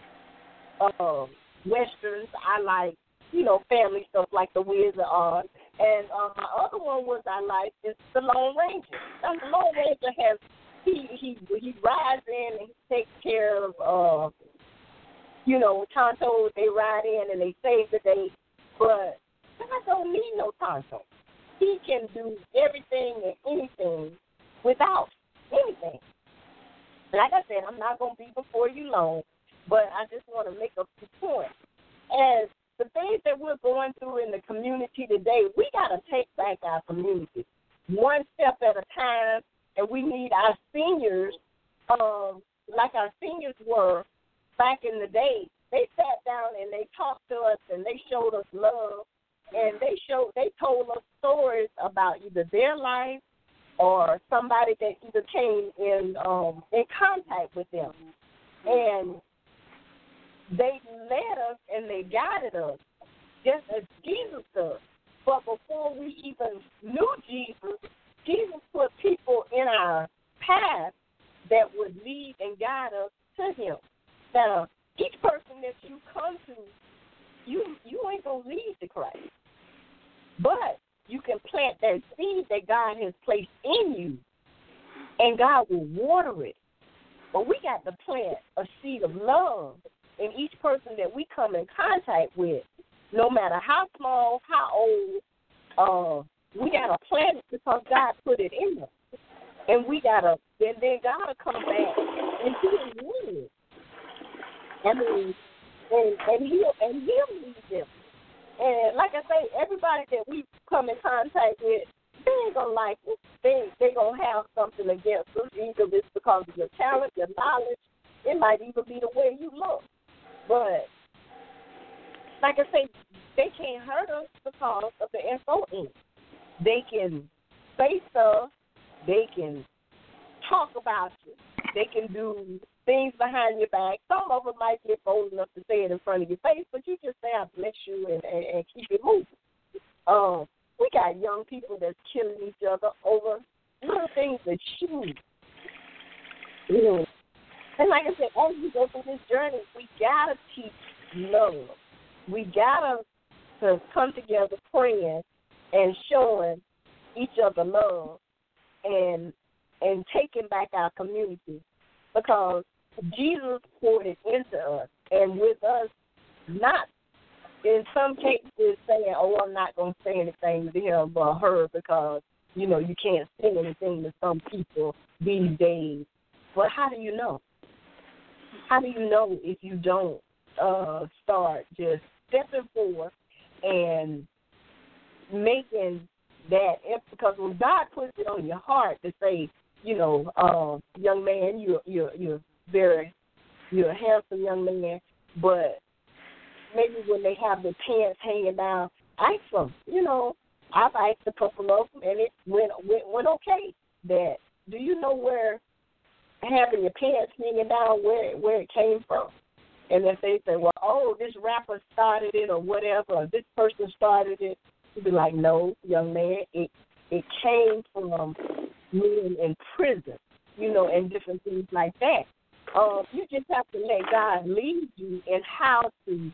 like Westerns. I like, you know, family stuff like The Wizard of Oz. And my other one I like is The Lone Ranger. Now, The Lone Ranger has, he rides in and he takes care of, you know, Tonto. They ride in and they save the day. But God don't need no Tonto. He can do everything and anything without anything. Like I said, I'm not going to be before you long, but I just want to make a point. As the things that we're going through in the community today, we got to take back our community one step at a time, and we need our seniors, like our seniors were back in the day. They sat down and they talked to us and they showed us love, and they told us stories about either their life or somebody that either came in contact with them. And they led us and they guided us just as Jesus does. But before we even knew Jesus, Jesus put people in our path that would lead and guide us to him. Now, each person that you come to, you ain't going to lead to Christ. But you can plant that seed that God has placed in you, and God will water it. But we got to plant a seed of love in each person that we come in contact with, no matter how small, how old. We got to plant it because God put it in us. And we got to, then God will come back and he'll win it. I mean, and he'll lead them. And like I say, everybody that we come in contact with, they ain't going to like us. They going to have something against us. Either it's because of your talent, your knowledge. It might even be the way you look. But like I say, they can't hurt us because of the S-O-N. They can say stuff. They can talk about you. They can do things behind your back. Some of them might get bold enough to say it in front of your face, but you just say, I bless you, and keep it moving. We got young people that's killing each other over little things that shoot. You know. And like I said, as we go through this journey, we got to teach love. We got to come together praying and showing each other love and taking back our community, because Jesus poured it into us, and with us not in some cases saying, oh, I'm not going to say anything to him or her because, you know, you can't say anything to some people these days. But how do you know? How do you know if you don't start just stepping forward and making that? Because when God puts it on your heart to say, you know, young man, you're a handsome young man, but maybe when they have their pants hanging down, ask them. You know, I've asked a couple of them, and it went okay. That, do you know where having your pants hanging down, where it came from? And if they say, well, oh, this rapper started it or whatever, or this person started it, you'd be like, no, young man, it came from being in prison, you know, and different things like that. You just have to let God lead you in how to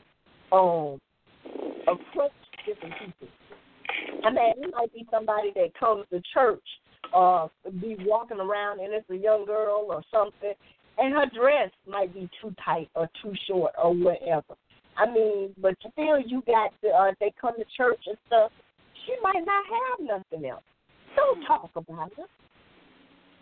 approach different people. I mean, it might be somebody that comes to church or be walking around and it's a young girl or something, and her dress might be too tight or too short or whatever. I mean, but still you got to, they come to church and stuff, she might not have nothing else. Don't talk about it.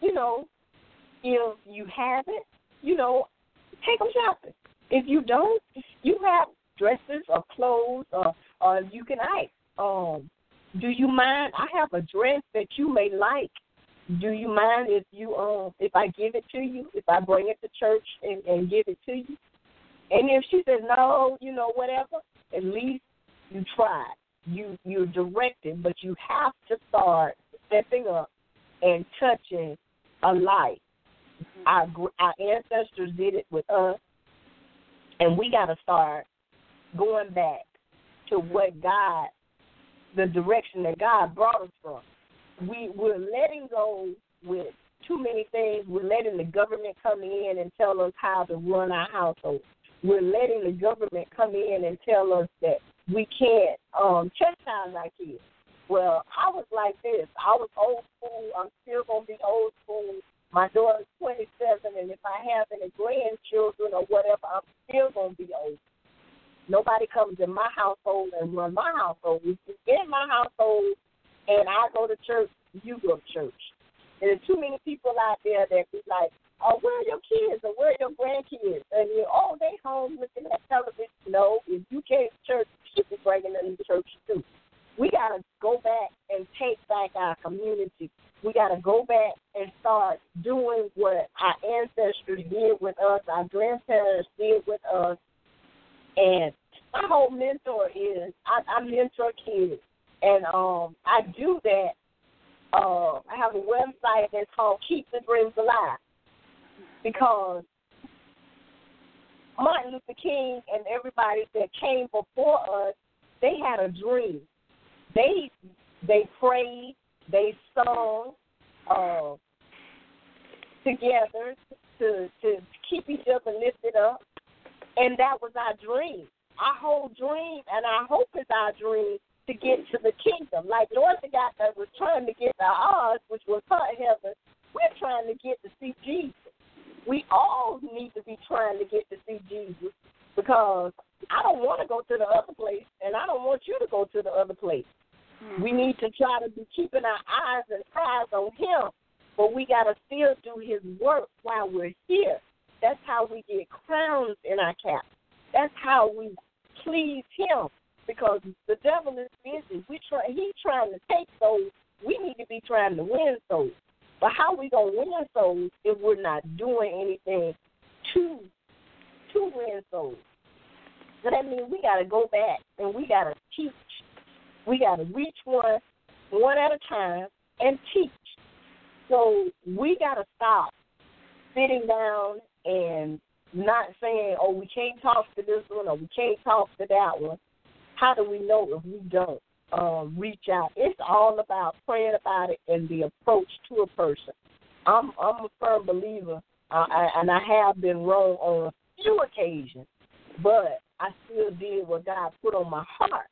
you know, if you haven't, you know, take them shopping. If you don't, you have dresses or clothes or you can ask, do you mind? I have a dress that you may like. Do you mind if you if I give it to you, if I bring it to church and give it to you? And if she says no, you know, whatever, at least you tried. You're directed, but you have to start stepping up and touching a life. Our ancestors did it with us, and we got to start going back to what God, the direction that God brought us from. We're letting go with too many things. We're letting the government come in and tell us how to run our household. We're letting the government come in and tell us that we can't chastise our kids. Well, I was like this. I was old school. I'm still going to be old school. My daughter's 27, and if I have any grandchildren or whatever, I'm still going to be old. Nobody comes in my household and run my household. If you're in my household and I go to church, you go to church. And there's too many people out there that be like, oh, where are your kids or where are your grandkids? And they home looking at television. No, if you came to church, you should be bringing them to church too. We got to go back and take back our community. We got to go back and start doing what our ancestors did with us, our grandparents did with us. And my whole mentor is I mentor kids. And I do that. I have a website that's called Keep the Dreams Alive, because Martin Luther King and everybody that came before us, they had a dream. They prayed, they sung together to keep each other lifted up, and that was our dream. Our whole dream and our hope is our dream to get to the kingdom. Like Dorothy got that was trying to get to ours, which was her heaven. We're trying to get to see Jesus. We all need to be trying to get to see Jesus, because I don't want to go to the other place, and I don't want you to go to the other place. We need to try to be keeping our eyes and eyes on him, but we got to still do his work while we're here. That's how we get crowns in our cap. That's how we please him, because the devil is busy. He's trying to take souls. We need to be trying to win souls. But how we going to win souls if we're not doing anything to win souls? So that means we got to go back and we got to teach. We got to reach one at a time and teach. So we got to stop sitting down and not saying, oh, we can't talk to this one or we can't talk to that one. How do we know if we don't reach out? It's all about praying about it and the approach to a person. I'm a firm believer, and I have been wrong on a few occasions, but I still did what God put on my heart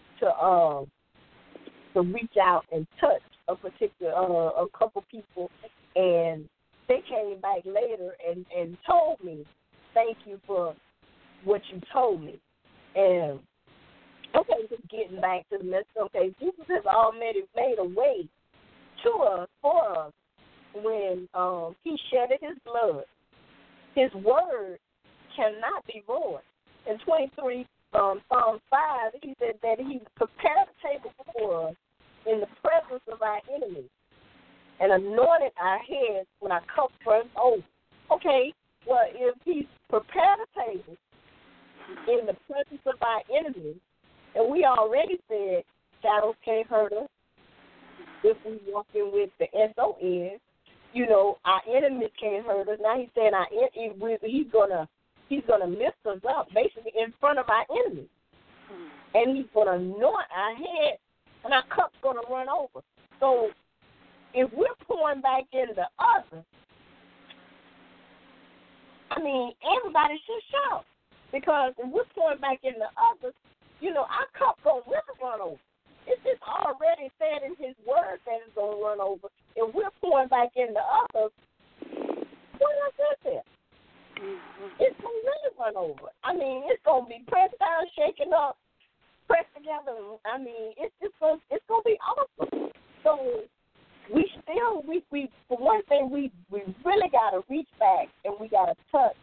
to reach out and touch a couple people, and they came back later and told me, thank you for what you told me. And okay, just getting back to the message. Okay, Jesus has already made a way to us, for us, when he shedded his blood. His word cannot be void. In 23, Psalm 5, he said that he prepared a table before us in the presence of our enemies and anointed our heads when our cup runs over. Okay, well, if he prepared a table in the presence of our enemies, and we already said shadows can't hurt us if we walking with the S-O-N. You know, our enemies can't hurt us. Now he's saying he's gonna lift us up basically in front of our enemies. And he's gonna anoint our head, and our cup's gonna run over. So if we're pouring back into others, I mean, everybody should shout. Because if we're pouring back into others, you know, our cup gonna really run over. It's just already said in his word that it's gonna run over. If we're pouring back into others, what else is there? It's gonna really run over. I mean, it's gonna be pressed down, shaken up, pressed together. I mean, it's gonna be awesome. So for one thing, we really got to reach back and we got to touch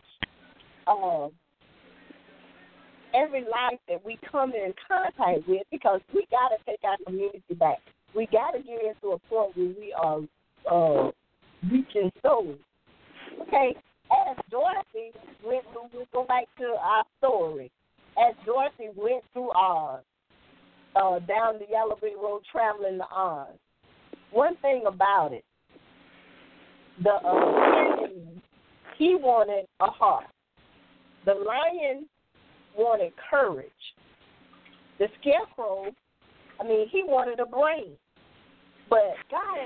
every life that we come in contact with, because we got to take our community back. We got to get into a point where we are reaching souls. Okay, as Dorothy went through, we'll go back to our story. As Dorothy went through Oz, down the Yellow Brick Road traveling to Oz, one thing about it, the lion, he wanted a heart. The lion wanted courage. The scarecrow, he wanted a brain. But God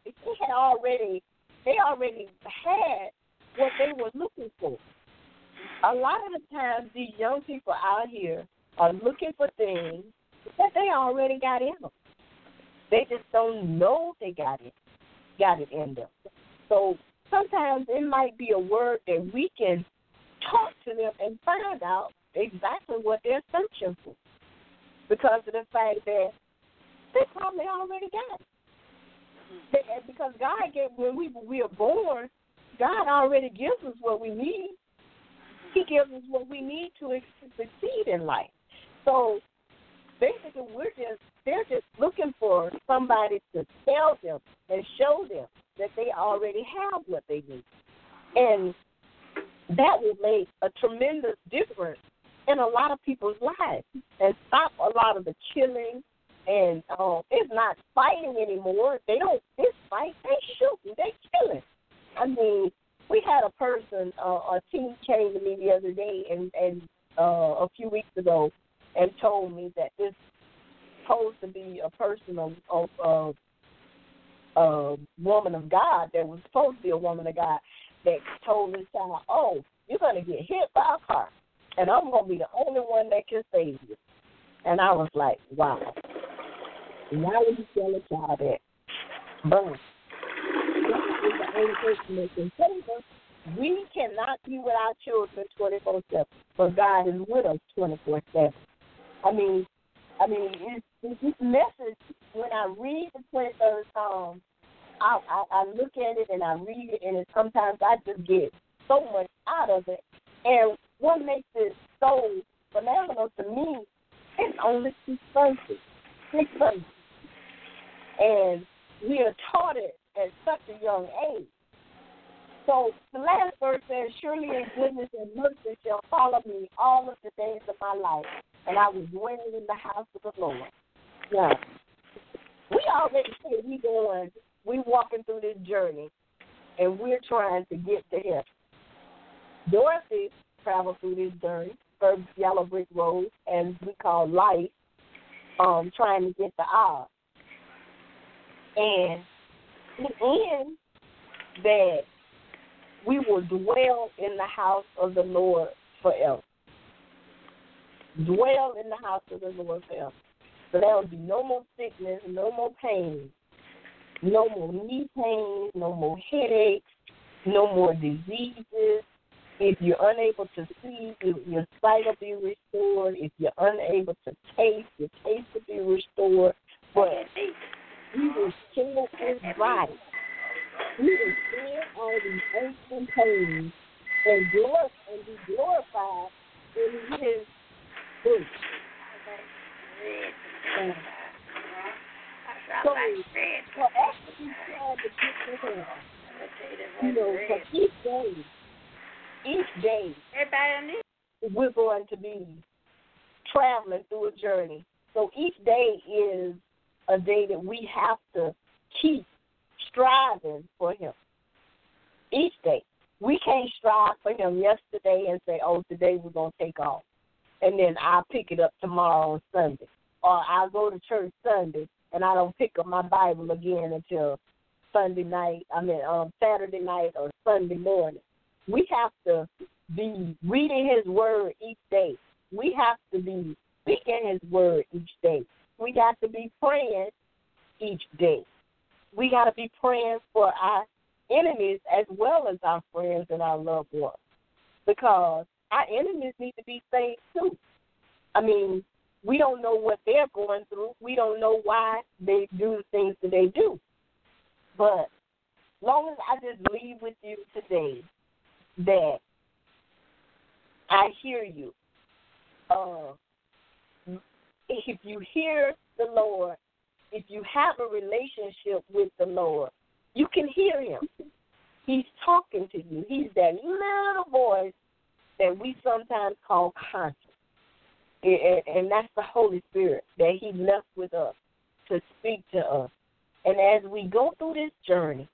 they already had what they were looking for. A lot of the times, these young people out here are looking for things that they already got in them. They just don't know they got it in them. So sometimes it might be a word that we can talk to them and find out exactly what they're searching for, because of the fact that they probably already got it. Because God when we are born, God already gives us what we need. He gives us what we need to succeed in life. So basically, they're just looking for somebody to tell them and show them that they already have what they need. And that will make a tremendous difference in a lot of people's lives and stop a lot of the killing. And it's not fighting anymore. They don't fight. They shooting. They killing. We had a person, a team came to me the other day and a few weeks ago and told me that this supposed to be a person of woman of God, that was supposed to be a woman of God, that told this child, "Oh, you're going to get hit by a car, and I'm going to be the only one that can save you." And I was like, wow. Why would you tell a child that? Boom. God is the only person that can save us. We cannot be with our children 24/7, but God is with us 24/7. It's this message, when I read the 23rd Psalm, I look at it and I read it, and sometimes I just get so much out of it. And what makes it so phenomenal to me, it's only 6 verses. And we are taught it at such a young age. So the last verse says, "Surely in goodness and mercy shall follow me all of the days of my life, and I will dwell in the house of the Lord." Now, we already said we walking through this journey, and we're trying to get to Him. Dorothy traveled through this journey, first Yellow Brick Road, as we call life, trying to get to Oz. And it ends that we will dwell in the house of the Lord forever. Dwell in the house of the Lord forever. So there will be no more sickness, no more pain, no more knee pain, no more headaches, no more diseases. If you're unable to see, your sight will be restored. If you're unable to taste, your taste will be restored. But we will share His body. We will share all these aches and pains and be glorified in His booth. So after we try to get to Him, for each day, we're going to be traveling through a journey. So each day is a day that we have to keep striving for Him. Each day. We can't strive for Him yesterday and say, "Oh, today we're going to take off, and then I'll pick it up tomorrow on Sunday." Or I'll go to church Sunday, and I don't pick up my Bible again until Saturday night or Sunday morning. We have to be reading His Word each day. We have to be speaking His Word each day. We got to be praying each day. We got to be praying for our enemies as well as our friends and our loved ones, because our enemies need to be saved too. We don't know what they're going through. We don't know why they do the things that they do. But long as I just leave with you today that I hear you. If you hear the Lord, if you have a relationship with the Lord, you can hear him. He's talking to you. He's that little voice that we sometimes call conscience. And that's the Holy Spirit that he left with us to speak to us. And as we go through this journey,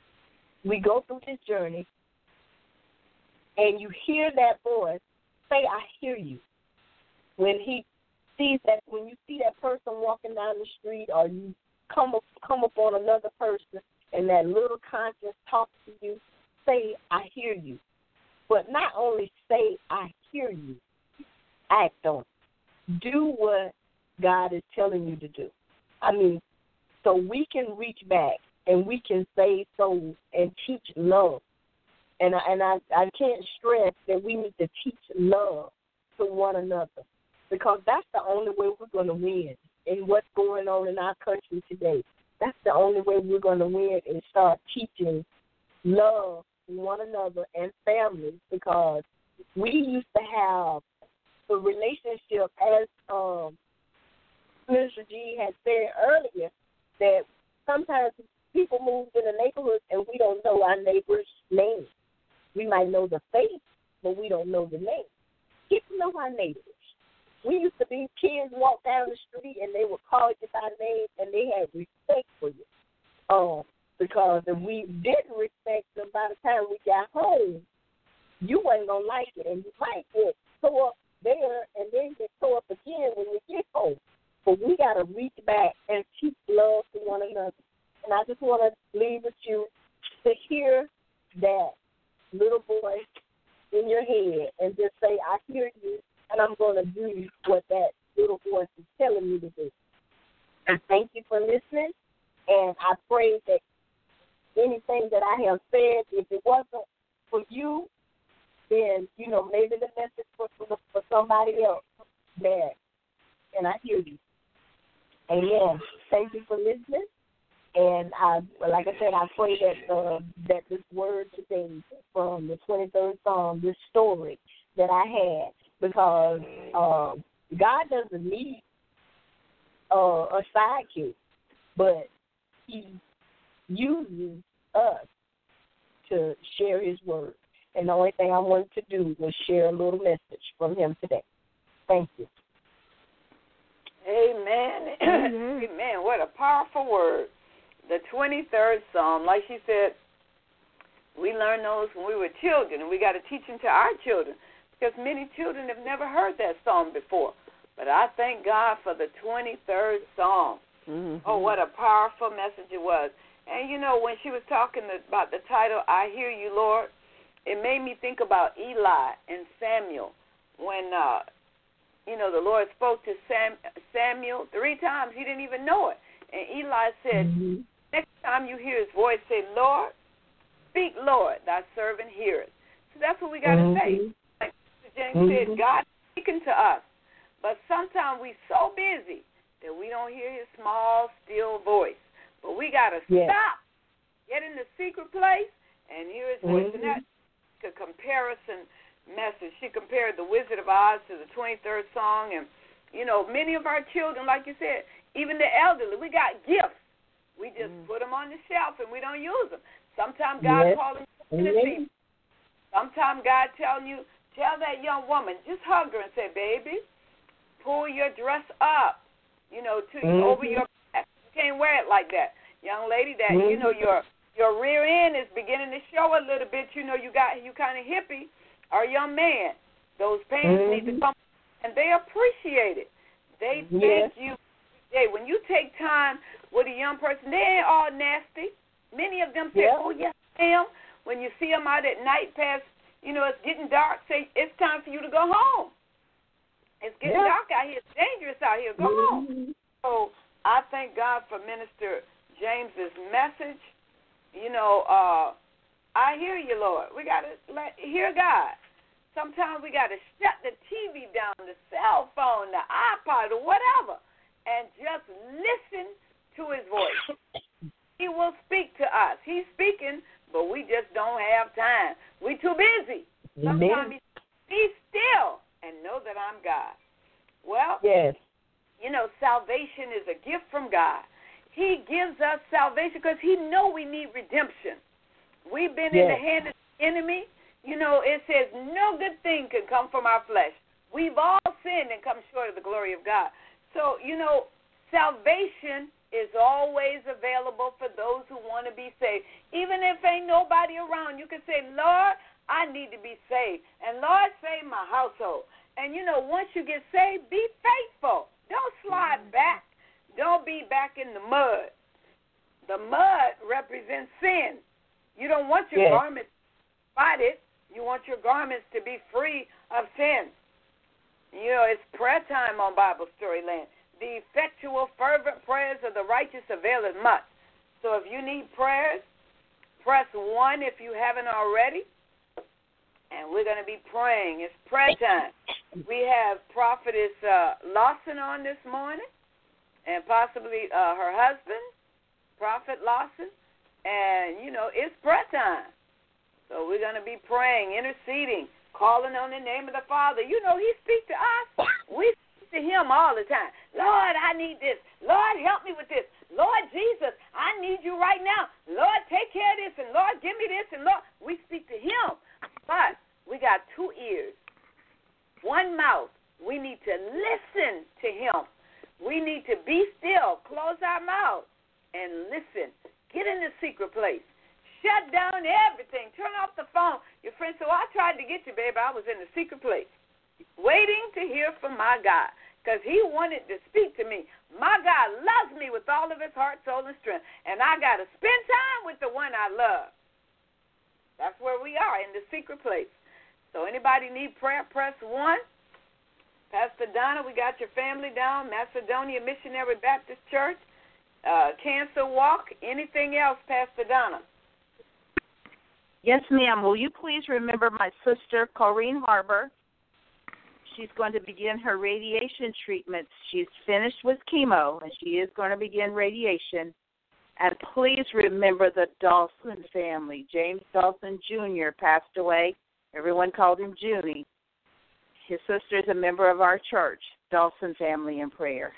and you hear that voice, say, I hear you. When you see that person walking down the street, or you come upon another person and that little conscience talks to you, say, I hear you. But not only say, I hear you, act on it. Do what God is telling you to do. I mean, so we can reach back and we can save souls and teach love. And I can't stress that we need to teach love to one another, because that's the only way we're going to win in what's going on in our country today. That's the only way we're going to win, and start teaching love to one another and families, because we used to have a relationship, as Mr. G had said earlier, that sometimes people move in the neighborhood and we don't know our neighbor's name. We might know the face, but we don't know the name. People know our neighbors. We used to be kids walk down the street and they would call you by name and they had respect for you. Because if we didn't respect them by the time we got home, you wasn't going to like it. And you might get tore up there and then get tore up again when you get home. But we got to reach back and teach love to one another. And I just want to leave with you to hear that little voice in your head and just say, I hear you, and I'm going to do what that little voice is telling me to do. And thank you for listening, and I pray that anything that I have said, if it wasn't for you, then, maybe the message was for somebody else there. And I hear you. Amen. Thank you for listening. And like I said, I pray that this word today from the 23rd Psalm, this story that I had, because God doesn't need a sidekick, but he uses us to share his word. And the only thing I wanted to do was share a little message from him today. Thank you. Amen. Amen. What a powerful word. The 23rd Psalm, like she said, we learned those when we were children, and we got to teach them to our children, because many children have never heard that psalm before. But I thank God for the 23rd Psalm. Mm-hmm. Oh, what a powerful message it was. And, when she was talking about the title, I Hear You, Lord, it made me think about Eli and Samuel when, the Lord spoke to Samuel 3 times. He didn't even know it. And Eli said, next time you hear his voice, say, Lord, speak, Lord, thy servant heareth. So that's what we got to say. Like Mr. James said, God is speaking to us. But sometimes we're so busy that we don't hear his small, still voice. But we got to stop, get in the secret place, and hear his voice. And that's a comparison message. She compared the Wizard of Oz to the 23rd song. And, many of our children, like you said, even the elderly, we got gifts. We just put them on the shelf and we don't use them. Sometimes God calling you to see. Sometimes God tell that young woman, just hug her and say, baby, pull your dress up, over your back. You can't wear it like that. Young lady, that, your rear end is beginning to show a little bit, you kind of hippie, or young man. Those pants need to come, and they appreciate it. They thank you. Hey, when you take time with a young person, they ain't all nasty. Many of them say, oh, yes, I am. When you see them out at night past, it's getting dark, say, it's time for you to go home. It's getting dark out here. It's dangerous out here. Go home. So I thank God for Minister James's message. I hear you, Lord. We got to hear God. Sometimes we got to shut the TV down, the cell phone, the iPod, or whatever, and just listen to his voice. He will speak to us. He's speaking, but we just don't have time. We're too busy. Sometimes he says, be still and know that I'm God. Well, yes. You know, salvation is a gift from God. He gives us salvation because he knows we need redemption. We've been in the hand of the enemy. You know, it says no good thing can come from our flesh. We've all sinned and come short of the glory of God. So, you know, salvation is always available for those who want to be saved. Even if ain't nobody around, you can say, Lord, I need to be saved. And Lord, save my household. And, you know, once you get saved, be faithful. Don't slide back. Don't be back in the mud. The mud represents sin. You don't want your garments spotted. You want your garments to be free of sin. You know, it's prayer time on Bible Storyland. The effectual, fervent prayers of the righteous availeth much. So if you need prayers, press 1 if you haven't already. And we're going to be praying. It's prayer time. We have Prophetess Lawson on this morning, and possibly her husband, Prophet Lawson. And, you know, it's prayer time. So we're going to be praying, interceding, calling on the name of the Father. You know, he speaks to us. We speak to him all the time. Lord, I need this. Lord, help me with this. Lord Jesus, I need you right now. Lord, take care of this. And Lord, give me this. And Lord, we speak to him. But we got 2 ears, 1 mouth. We need to listen to him. We need to be still, close our mouth, and listen. Get in the secret place. Shut down everything. Turn off the phone. Your friend said, I tried to get you, baby. I was in the secret place waiting to hear from my God because he wanted to speak to me. My God loves me with all of his heart, soul, and strength, and I got to spend time with the one I love. That's where we are, in the secret place. So anybody need prayer, press 1. Pastor Donna, we got your family down, Macedonia Missionary Baptist Church, Cancer Walk. Anything else, Pastor Donna? Yes, ma'am. Will you please remember my sister, Corrine Harbor? She's going to begin her radiation treatments. She's finished with chemo, and she is going to begin radiation. And please remember the Dawson family. James Dawson Jr. passed away. Everyone called him Junie. His sister is a member of our church, Dawson family in prayer.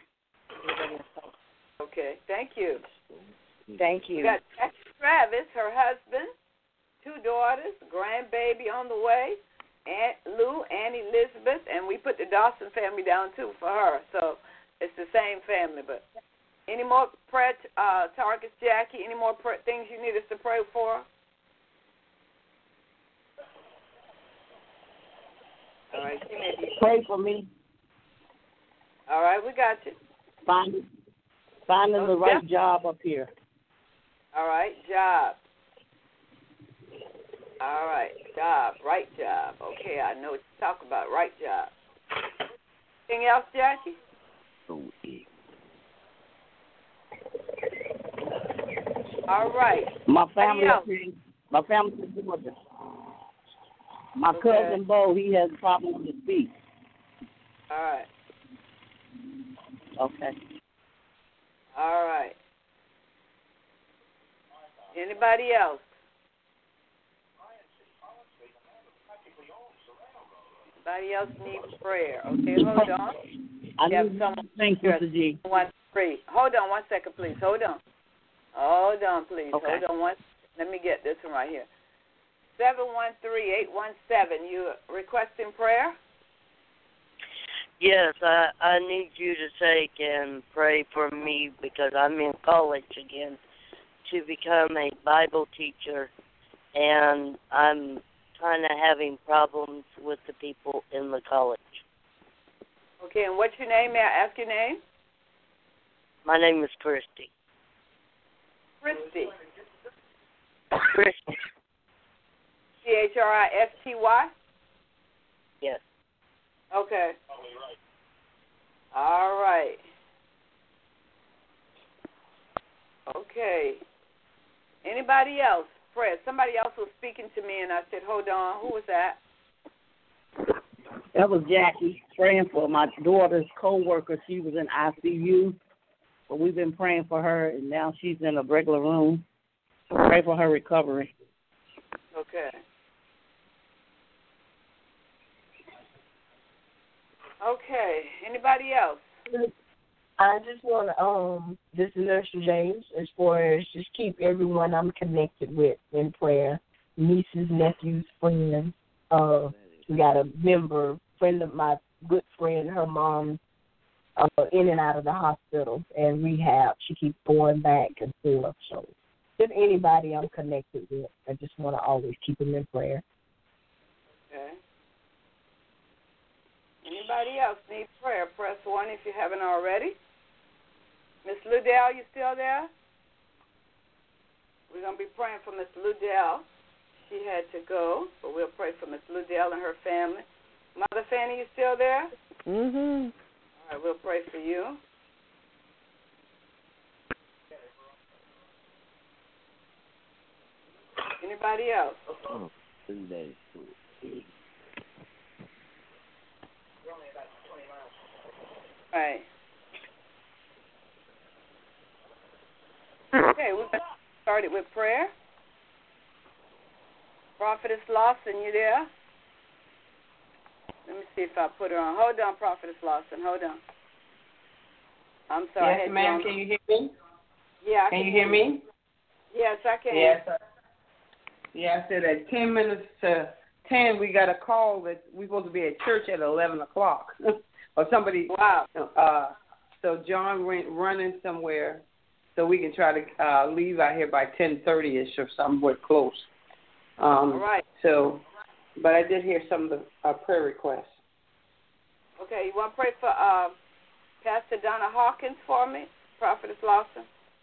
Okay, thank you. Thank you. We got Jackie Travis, her husband, 2 daughters, grandbaby on the way, Aunt Lou, Aunt Elizabeth, and we put the Dawson family down, too, for her. So it's the same family. But any more prayer targets, Jackie? Any more things you need us to pray for? All right. Pray for me. All right, we got you. Finding the right job up here. All right, job. All right, job, right job. Okay, I know what you talk about, right job. Anything else, Jackie? All right. My family is Georgia. My cousin Bo, he has a problem with his feet. All right. Okay. All right. Anybody else? Anybody else needs prayer? Okay, hold on. Thank you, Sister G. Hold on 1 second, please. Hold on, please. Okay. Hold on one. Let me get this one right here. 713-817. You requesting prayer? Yes, I need you to take and pray for me because I'm in college again to become a Bible teacher, and I'm kind of having problems with the people in the college. Okay, and what's your name? May I ask your name? My name is Christy. Christy. Christy. Christy? Yes. Okay. All right. Okay. Anybody else? Prayer. Somebody else was speaking to me, and I said, hold on. Who was that? That was Jackie praying for my daughter's co-worker. She was in ICU, but we've been praying for her, and now she's in a regular room. So pray for her recovery. Okay. Okay. Anybody else? I just want to, this is Nurse James, as far as just keep everyone I'm connected with in prayer, nieces, nephews, friends. We got a friend of my good friend, her mom, in and out of the hospital and rehab. She keeps going back and forth. So if anybody I'm connected with, I just want to always keep them in prayer. Okay. Anybody else need prayer? Press 1 if you haven't already. Miss Ludell, you still there? We're going to be praying for Miss Ludell. She had to go, but we'll pray for Miss Ludell and her family. Mother Fanny, you still there? Mhm. All right, we'll pray for you. Anybody else? Oh, All right. Okay, we're going to start it with prayer. Prophetess Lawson, you there? Let me see if I put her on. Hold on, Prophetess Lawson. Hold on. I'm sorry. Yes, ma'am. Can you hear me? Yeah, I can you hear me? Yes, I can. Yes. Yeah, I said at 10 minutes to 10, we got a call that we're supposed to be at church at 11 o'clock. Or somebody. Wow. So John went running somewhere so we can try to leave out here by 10:30ish or somewhere close. All right. So, but I did hear some of the prayer requests. Okay, you want to pray for Pastor Donna Hawkins for me, Prophetess Lawson?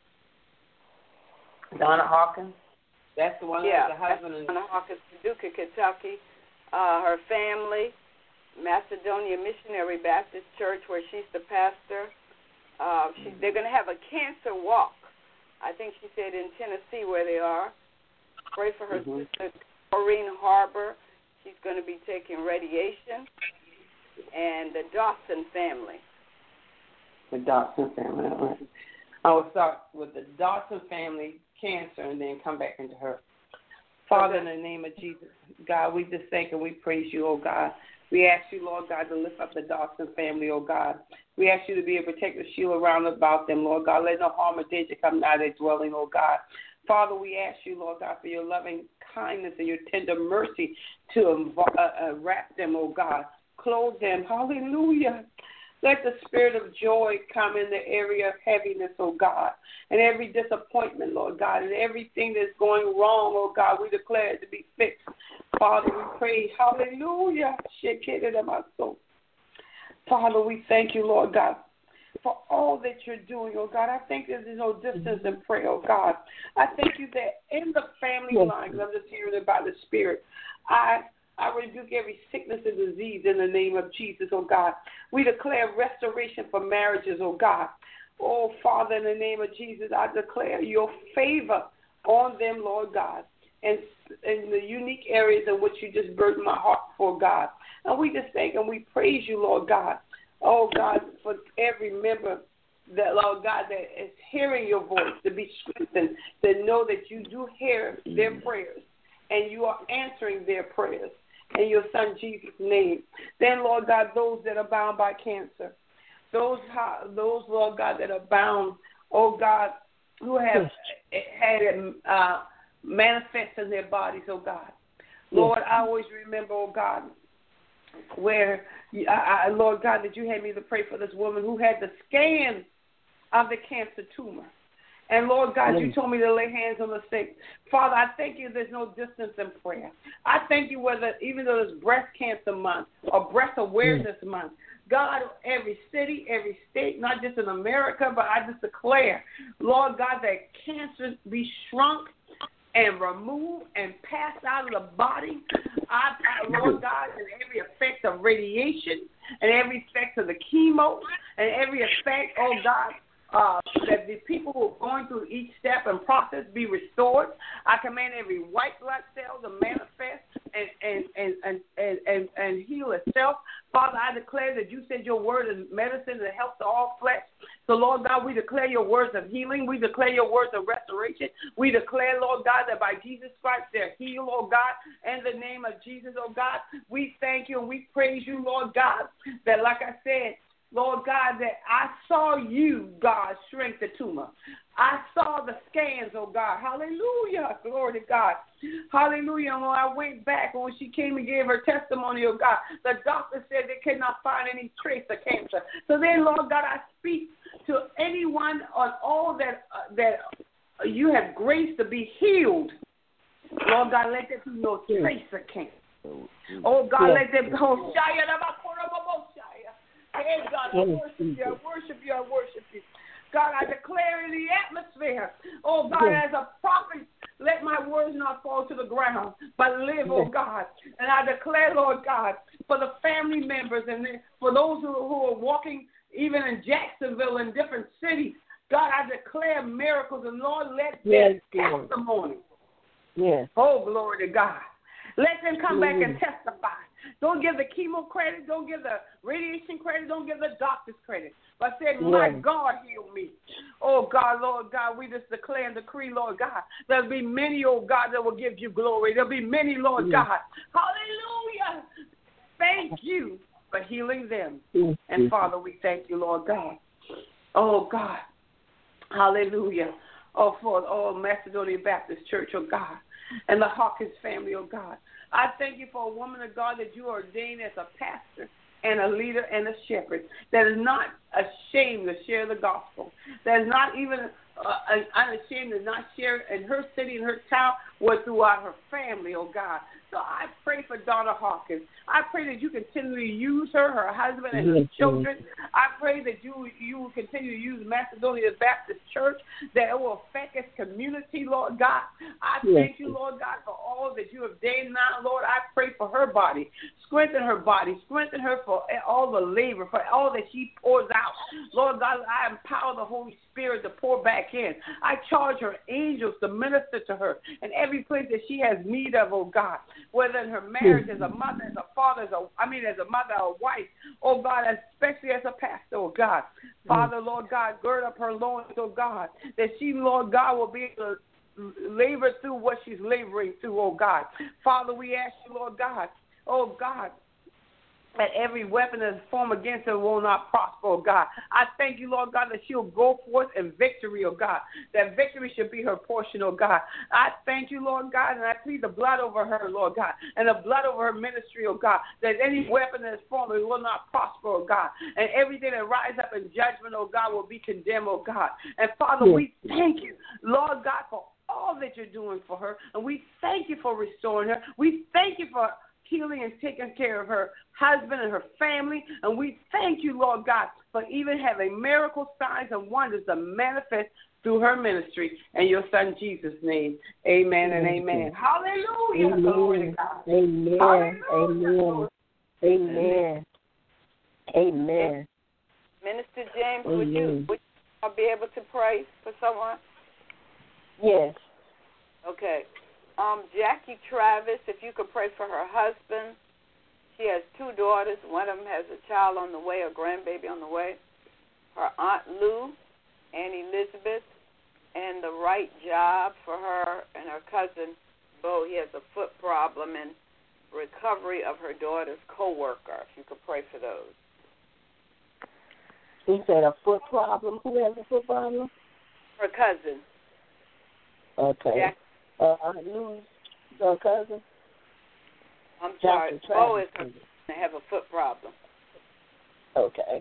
Donna Hawkins? That's the one yeah, that has a husband in Donna Hawkins, Paducah, Kentucky. Her family, Macedonia Missionary Baptist Church, where she's the pastor. They're going to have a cancer walk. I think she said in Tennessee where they are. Pray for her sister, Maureen Harbor. She's going to be taking radiation. And the Dawson family. The Dawson family, all right. I will start with the Dawson family, cancer, and then come back into her. Father, in the name of Jesus, God, we just thank and we praise you, oh God. We ask you, Lord God, to lift up the Dawson family, oh God. We ask you to be a protective shield around about them, Lord God. Let no harm or danger come nigh their dwelling, oh God. Father, we ask you, Lord God, for your loving kindness and your tender mercy to wrap them, oh God. Clothe them, hallelujah. Let the spirit of joy come in the area of heaviness, oh God, and every disappointment, Lord God, and everything that's going wrong, oh God, we declare it to be fixed. Father, we pray, hallelujah. Father, we thank you, Lord God, for all that you're doing, oh God. I think there's no distance in prayer, oh God. I thank you that in the family line, because I'm just hearing it by the Spirit, I rebuke every sickness and disease in the name of Jesus, oh God. We declare restoration for marriages, oh God. Oh, Father, in the name of Jesus, I declare your favor on them, Lord God, and in the unique areas in which you just burdened my heart for, God. And we just thank and we praise you, Lord God. Oh, God, for every member that, Lord God, that is hearing your voice, to be strengthened, to know that you do hear their prayers and you are answering their prayers in your Son Jesus' name. Then, Lord God, those that are bound by cancer, those Lord God, that are bound, oh God, who have had it manifest in their bodies, oh God. Lord, I always remember, oh God, where, Lord God, that you had me to pray for this woman who had the scan of the cancer tumor. And, Lord God, you told me to lay hands on the sick. Father, I thank you there's no distance in prayer. I thank you even though it's breast cancer month or breast awareness month, God, every city, every state, not just in America, but I just declare, Lord God, that cancer be shrunk and removed and passed out of the body. Lord God, and every effect of radiation and every effect of the chemo and every effect, oh God, that the people who are going through each step and process be restored. I command every white blood cell to manifest and heal itself. Father, I declare that you said your word is medicine that helps to all flesh. So, Lord God, we declare your words of healing. We declare your words of restoration. We declare, Lord God, that by Jesus Christ they're healed, Lord God, in the name of Jesus, oh God. We thank you and we praise you, Lord God, that like I said, Lord God, that I saw you, God, shrink the tumor. I saw the scans, oh God. Hallelujah. Glory to God. Hallelujah. And when I went back, when she came and gave her testimony, oh God, the doctor said they cannot find any trace of cancer. So then, Lord God, I speak to anyone on all that you have grace to be healed. Lord God, let there be no trace of cancer. Oh God, let there be no Hey, God, I worship you, I worship you, I worship you. God, I declare in the atmosphere, oh God, as a prophet, let my words not fall to the ground, but live, oh God. And I declare, Lord God, for the family members and for those who are walking even in Jacksonville and different cities, God, I declare miracles, and Lord, let their testimony. Yes. Oh, glory to God. Let them come back and testify. Don't give the chemo credit. Don't give the radiation credit. Don't give the doctor's credit. But say, my God, heal me. Oh, God, Lord God, we just declare and decree, Lord God, there'll be many, oh, God, that will give you glory. There'll be many, Lord God. Hallelujah. Thank you for healing them. And, Father, we thank you, Lord God. Oh, God. Hallelujah. Oh, for Macedonia Baptist Church, oh, God, and the Hawkins family, oh, God. I thank you for a woman of God that you ordained as a pastor and a leader and a shepherd that is not ashamed to share the gospel, that is not even unashamed to not share in her city, in her town, or throughout her family, oh God. So I pray for Donna Hawkins. I pray that you continually use her husband, and her children. I pray that you will continue to use Macedonia Baptist Church, that it will affect its community, Lord God. I thank you, Lord God, for all that you have done now, Lord. I pray for her body. Strengthen her body. Strengthen her for all the labor, for all that she pours out. Lord God, I empower the Holy Spirit to pour back in. I charge her angels to minister to her in every place that she has need of, oh God, whether in her marriage, as a mother, as a father, as a mother, a wife, oh God, especially as a pastor, oh God. Father, Lord God, gird up her loins, oh God, that she, Lord God, will be able to labor through what she's laboring through, oh God. Father, we ask you, Lord God, oh God, that every weapon that is formed against her will not prosper, oh God. I thank you, Lord God, that she'll go forth in victory, oh God. That victory should be her portion, oh God. I thank you, Lord God, and I plead the blood over her, Lord God, and the blood over her ministry, oh God, that any weapon that is formed will not prosper, oh God. And everything that rises up in judgment, oh God, will be condemned, oh God. And Father, we thank you, Lord God, for all that you're doing for her. And we thank you for restoring her. We thank you for healing and taking care of her husband and her family. And we thank you, Lord God, for even having miracle signs and wonders to manifest through her ministry. In your son Jesus' name, amen and amen. Hallelujah. Amen. Glory to God. Amen. Hallelujah. Amen. Amen. Minister James, would you be able to pray for someone? Yes. Okay. Jackie Travis, if you could pray for her husband. She has 2 daughters. One of them has a child on the way, a grandbaby on the way. Her Aunt Lou and Elizabeth, and the right job for her and her cousin, Bo. He has a foot problem, and recovery of her daughter's co-worker. If you could pray for those. He said a foot problem. Who has a foot problem? Her cousin. Okay. Aunt Lou's cousin? I'm sorry. Bo is her cousin. They have a foot problem. Okay.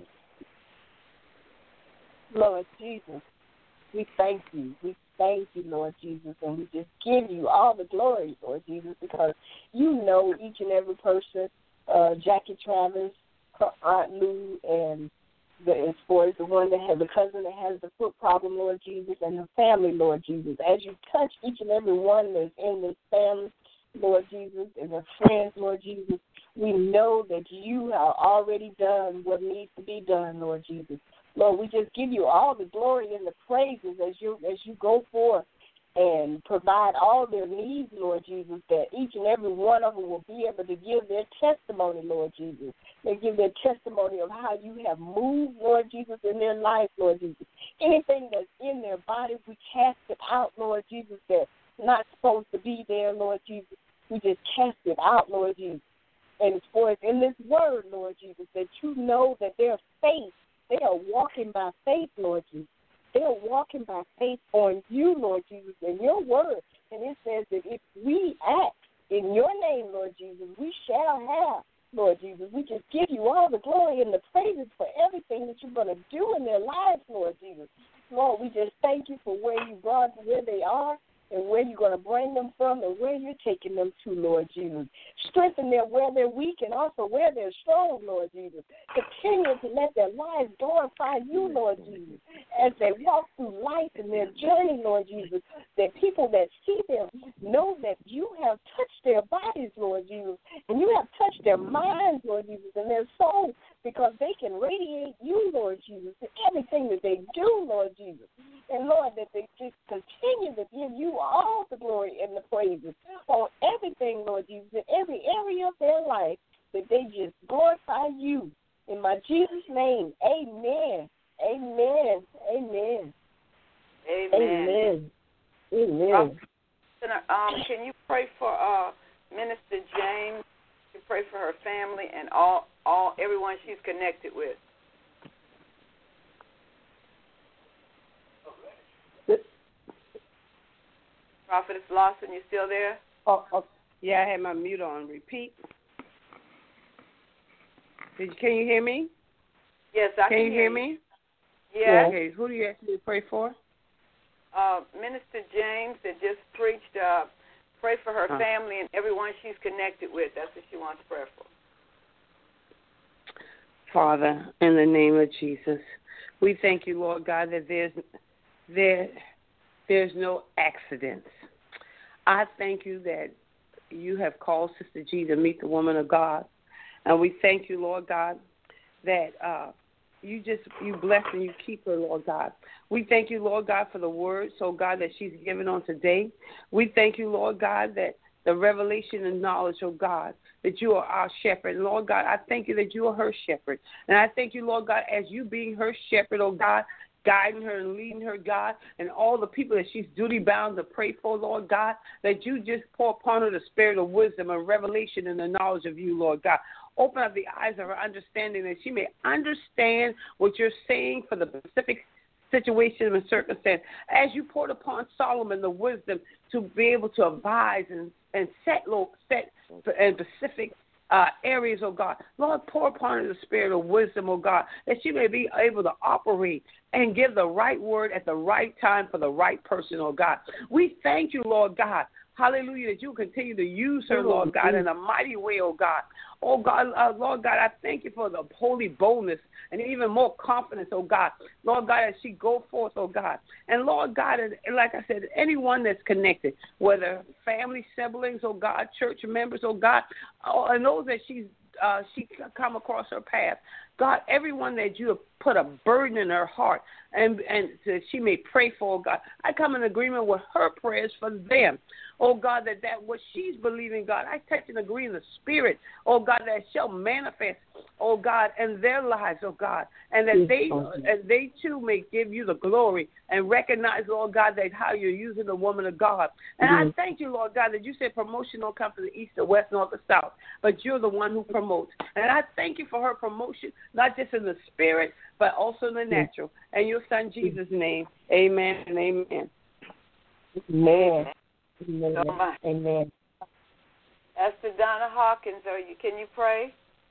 Lord Jesus, we thank you. We thank you, Lord Jesus, and we just give you all the glory, Lord Jesus, because you know each and every person, Jackie Travis, her Aunt Lou, and as far as the one that has the cousin that has the foot problem, Lord Jesus, and the family, Lord Jesus. As you touch each and every one that's in this family, Lord Jesus, and their friends, Lord Jesus, we know that you have already done what needs to be done, Lord Jesus. Lord, we just give you all the glory and the praises as you go forth and provide all their needs, Lord Jesus, that each and every one of them will be able to give their testimony, Lord Jesus. They give their testimony of how you have moved, Lord Jesus, in their life, Lord Jesus. Anything that's in their body, we cast it out, Lord Jesus, that's not supposed to be there, Lord Jesus. We just cast it out, Lord Jesus. And it's for us in this word, Lord Jesus, that you know that their faith, they are walking by faith, Lord Jesus. They are walking by faith on you, Lord Jesus, and your word. And it says that if we act in your name, Lord Jesus, we shall have, Lord Jesus. We just give you all the glory and the praises for everything that you're going to do in their lives, Lord Jesus. Lord, we just thank you for where you brought them, where they are, and where you're going to bring them from and where you're taking them to, Lord Jesus. Strengthen them where they're weak and also where they're strong, Lord Jesus. Continue to let their lives glorify you, Lord Jesus, as they walk through life and their journey, Lord Jesus, that people that see them know that you have touched their bodies, Lord Jesus, and you have touched their minds, Lord Jesus, and their souls, because they can radiate you, Lord Jesus, in everything that they do, Lord Jesus. And, Lord, that they just continue to give you all the glory and the praises on everything, Lord Jesus, in every area of their life, that they just glorify you. In my Jesus' name, amen. Amen. Amen. Amen. Amen. Can you pray for Minister James? You pray for her family and all everyone she's connected with. Prophetess Lawson, you still there? Oh, yeah, I had my mute on. Repeat. Can you hear me? Yes, I can. Can you hear me? Yeah. Okay, who do you ask me to pray for? Minister James that just preached, pray for her family and everyone she's connected with. That's what she wants prayer for. Father, in the name of Jesus, we thank you, Lord God, that there's no accidents. I thank you that you have called Sister G to meet the woman of God. And we thank you, Lord God, that you bless and you keep her, Lord God. We thank you, Lord God, for the word, so God, that she's given on today. We thank you, Lord God, that the revelation and knowledge, oh God, that you are our shepherd. And Lord God, I thank you that you are her shepherd. And I thank you, Lord God, as you being her shepherd, oh God, guiding her and leading her, God, and all the people that she's duty-bound to pray for, Lord God, that you just pour upon her the spirit of wisdom and revelation and the knowledge of you, Lord God. Open up the eyes of her understanding that she may understand what you're saying for the specific situation and circumstance. As you poured upon Solomon the wisdom to be able to advise and set in specific areas, oh God. Lord, pour upon her the spirit of wisdom, oh God, that she may be able to operate and give the right word at the right time for the right person, oh God. We thank you, Lord God. Hallelujah, that you continue to use her, Lord God, in a mighty way, oh God. Oh God, Lord God, I thank you for the holy boldness and even more confidence, oh God. Lord God, as she go forth, oh God. And Lord God, and like I said, anyone that's connected, whether family, siblings, oh God, church members, oh God, and those that she come across her path. God, everyone that you have put a burden in her heart and that she may pray for, oh God, I come in agreement with her prayers for them. Oh God, that what she's believing, God, I touch and agree in the spirit, oh God, that shall manifest, oh God, in their lives, oh God, and that they too may give you the glory and recognize, Lord God, that how you're using the woman of God. And I thank you, Lord God, that you said promotion don't come from the east, the west, nor the south, but you're the one who promotes. And I thank you for her promotion, not just in the spirit, but also in the natural. In your son Jesus' name, amen and amen. Amen. Amen. Amen. Esther Donna Hawkins, can you pray?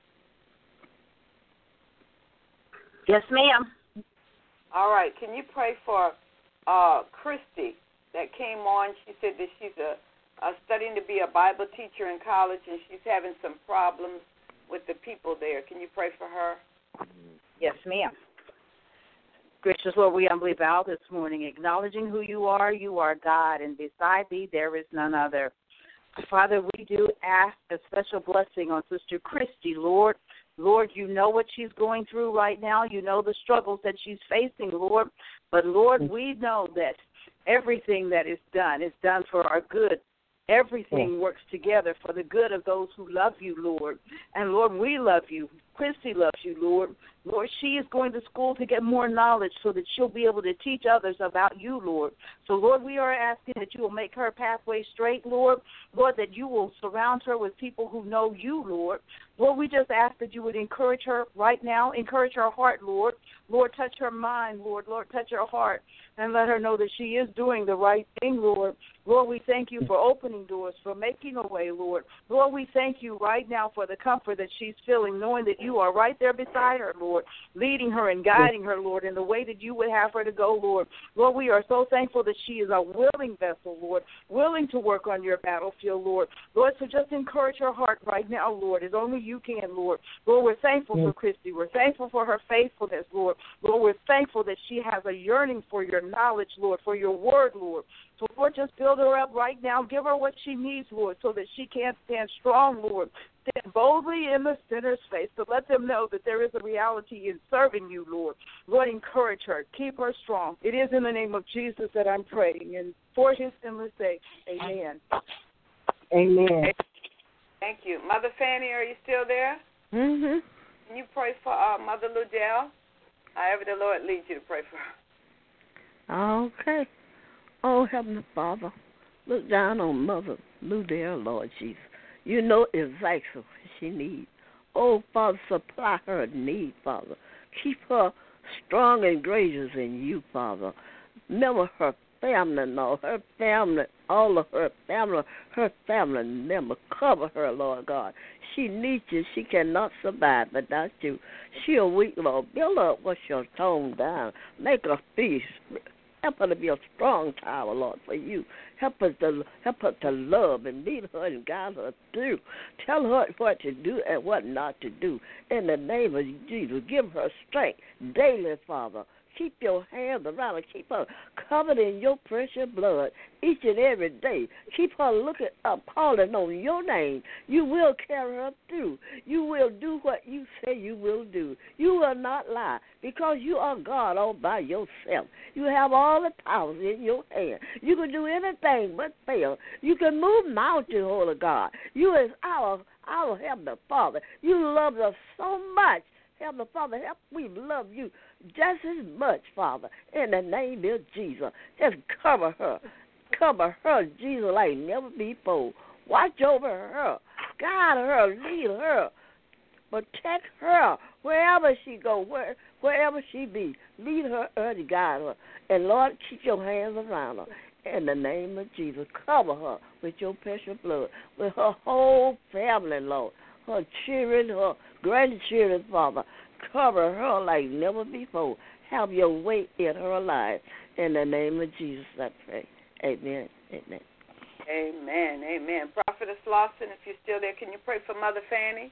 Yes, ma'am. All right. Can you pray for Christy that came on? She said that she's studying to be a Bible teacher in college, and she's having some problems with the people there. Can you pray for her? Yes, ma'am. Gracious Lord, we humbly bow this morning, acknowledging who you are God, and beside thee there is none other. Father, we do ask a special blessing on Sister Christy, Lord. Lord, you know what she's going through right now. You know the struggles that she's facing, Lord. But, Lord, we know that everything that is done for our good. Everything works together for the good of those who love you, Lord. And, Lord, we love you. Christy loves you, Lord. Lord, she is going to school to get more knowledge so that she'll be able to teach others about you, Lord. So, Lord, we are asking that you will make her pathway straight, Lord. Lord, that you will surround her with people who know you, Lord. Lord, we just ask that you would encourage her right now, encourage her heart, Lord. Lord, touch her mind, Lord. Lord, touch her heart and let her know that she is doing the right thing, Lord. Lord, we thank you for opening doors, for making a way, Lord. Lord, we thank you right now for the comfort that she's feeling, knowing that you are right there beside her, Lord, leading her and guiding her, Lord, in the way that you would have her to go, Lord. Lord, we are so thankful that she is a willing vessel, Lord, willing to work on your battlefield, Lord. Lord, so just encourage her heart right now, Lord, as only you can, Lord. Lord, we're thankful for Christy. We're thankful for her faithfulness, Lord. Lord, we're thankful that she has a yearning for your knowledge, Lord, for your word, Lord. So, Lord, just build her up right now. Give her what she needs, Lord, so that she can stand strong, Lord. Stand boldly in the sinner's face to let them know that there is a reality in serving you, Lord. Lord, encourage her. Keep her strong. It is in the name of Jesus that I'm praying. And for his sinless sake, amen. Amen. Thank you. Mother Fanny, are you still there? Mm-hmm. Can you pray for Mother Ludell? However the Lord leads you to pray for her. Okay. Oh, Heavenly Father, look down on Mother Ludell, Lord Jesus. You know exactly what she needs. Oh, Father, supply her need, Father. Keep her strong and gracious in you, Father. Remember her family, Lord, her family, all of her family members. Cover her, Lord God. She needs you. She cannot survive without you. She a weak, Lord. Build her up with your tone down. Make her peace. Help her to be a strong tower, Lord, for you. Help her to love and lead her and guide her through. Tell her what to do and what not to do. In the name of Jesus, give her strength daily, Father. Keep your hands around her. Keep her covered in your precious blood each and every day. Keep her looking up, calling on your name. You will carry her through. You will do what you say you will do. You will not lie because you are God all by yourself. You have all the powers in your hand. You can do anything but fail. You can move mountains, Holy God. You is our Heavenly Father. You love us so much. Heavenly Father, help we love you just as much, Father, in the name of Jesus. Just cover her. Cover her, Jesus, like never before. Watch over her. Guide her. Lead her. Protect her wherever she go, wherever she be. Lead her and guide her. And, Lord, keep your hands around her. In the name of Jesus, cover her with your precious blood, with her whole family, Lord. Her children, her grandchildren, Father. Cover her like never before. Have your way in her life. In the name of Jesus, I pray. Amen. Amen. Amen. Amen. Prophetess Lawson, if you're still there, can you pray for Mother Fanny?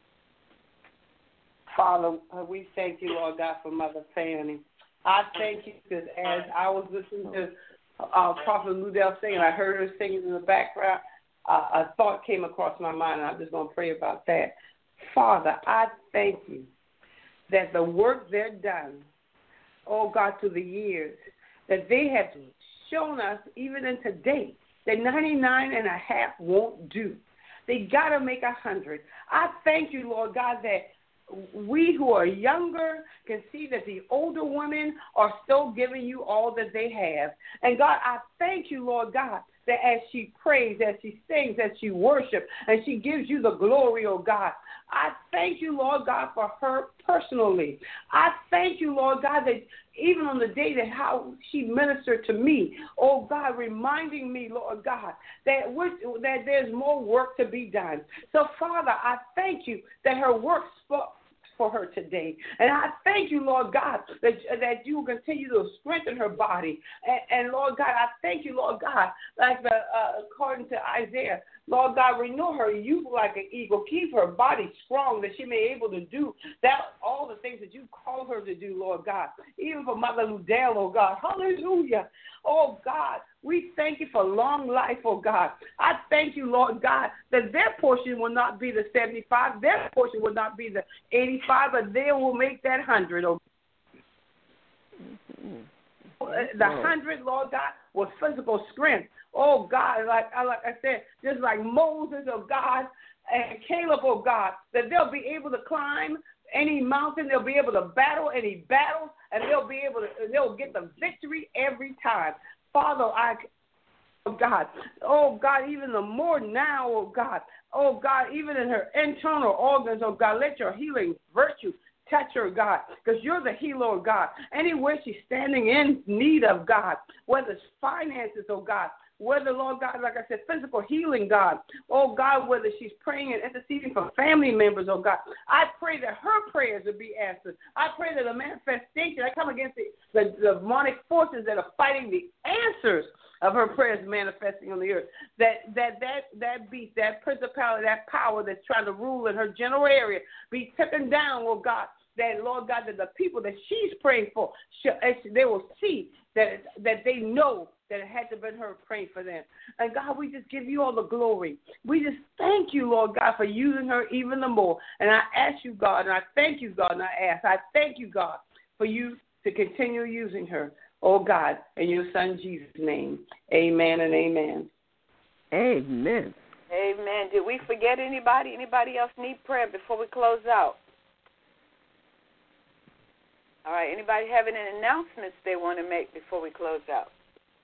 Father, we thank you, Lord God, for Mother Fanny. I thank you because as I was listening to Prophet Ludell singing, I heard her singing in the background. A thought came across my mind, and I'm just going to pray about that. Father, I thank you that the work they're done, oh God, through the years, that they have shown us, even in today, that 99 and a half won't do. They got to make 100. I thank you, Lord God, that we who are younger can see that the older women are still giving you all that they have. And God, I thank you, Lord God, that as she prays, as she sings, as she worships, and she gives you the glory, oh God, I thank you, Lord God, for her personally. I thank you, Lord God, that even on the day that how she ministered to me, oh God, reminding me, Lord God, that there's more work to be done. So, Father, I thank you that her work spoke for her today. And I thank you, Lord God, that that you will continue to strengthen her body. And Lord God, I thank you, Lord God, like according to Isaiah, Lord God, renew her youth like an eagle. Keep her body strong that she may be able to do that, all the things that you call her to do, Lord God. Even for Mother Ludell, oh God. Hallelujah. Oh God, we thank you for long life, oh God. I thank you, Lord God, that their portion will not be the 75, their portion will not be the 85, but they will make that 100, oh the 100, Lord God, with physical strength. Oh, God, like I said, just like Moses, oh, God, and Caleb, oh, God, that they'll be able to climb any mountain, they'll be able to battle any battles, and they'll get the victory every time. Father, oh, God, even the more now, oh, God, even in her internal organs, oh, God, let your healing virtue touch her, God, because you're the healer, God. Anywhere she's standing in need of, God, whether it's finances, oh, God, whether, Lord God, like I said, physical healing, God, oh, God, whether she's praying and interceding for family members, oh, God, I pray that her prayers will be answered. I pray that the manifestation, I come against the demonic forces that are fighting the answers of her prayers manifesting on the earth, that beast, that principality, that power that's trying to rule in her general area be taken down, oh, God, that, Lord God, that the people that she's praying for, they will see that they know that it had to been her praying for them. And, God, we just give you all the glory. We just thank you, Lord God, for using her even the more. And I ask you, God, and I thank you, God, and I thank you, God, for you to continue using her, oh, God, in your Son Jesus' name. Amen and amen. Amen. Amen. Did we forget anybody? Anybody else need prayer before we close out? All right. Anybody have any announcements they want to make before we close out?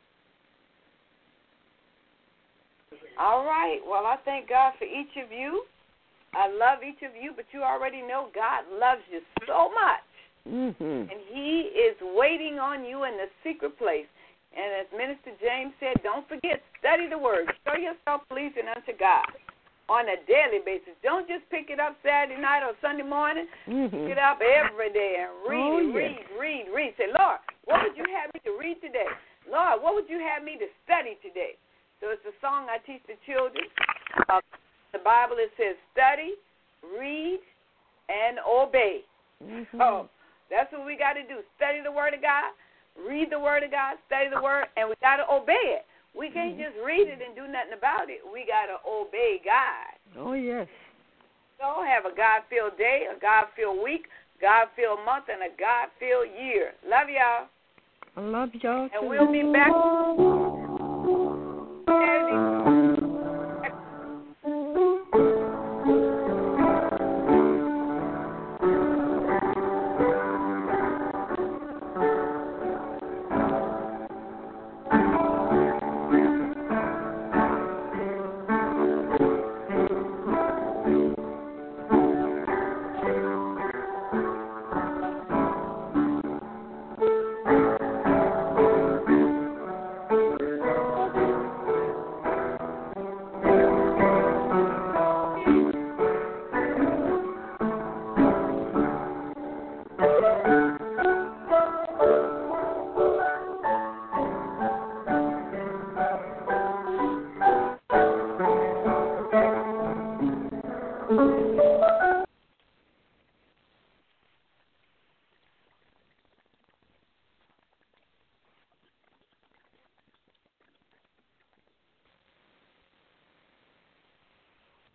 All right. Well, I thank God for each of you. I love each of you, but you already know God loves you so much. Mm-hmm. And he is waiting on you in the secret place. And as Minister James said, don't forget, study the Word. Show yourself pleasing unto God on a daily basis. Don't just pick it up Saturday night or Sunday morning. Mm-hmm. Pick it up every day and read. Say, Lord, what would you have me to read today? Lord, what would you have me to study today? So it's a song I teach the children. The Bible, it says, study, read, and obey. Mm-hmm. Oh, that's what we got to do. Study the Word of God, read the Word of God, study the Word, and we got to obey it. We can't just read it and do nothing about it. We got to obey God. Oh, yes. So have a God-filled day, a God-filled week, God-filled month, and a God-filled year. Love y'all. I love y'all. And we'll be back Saturday.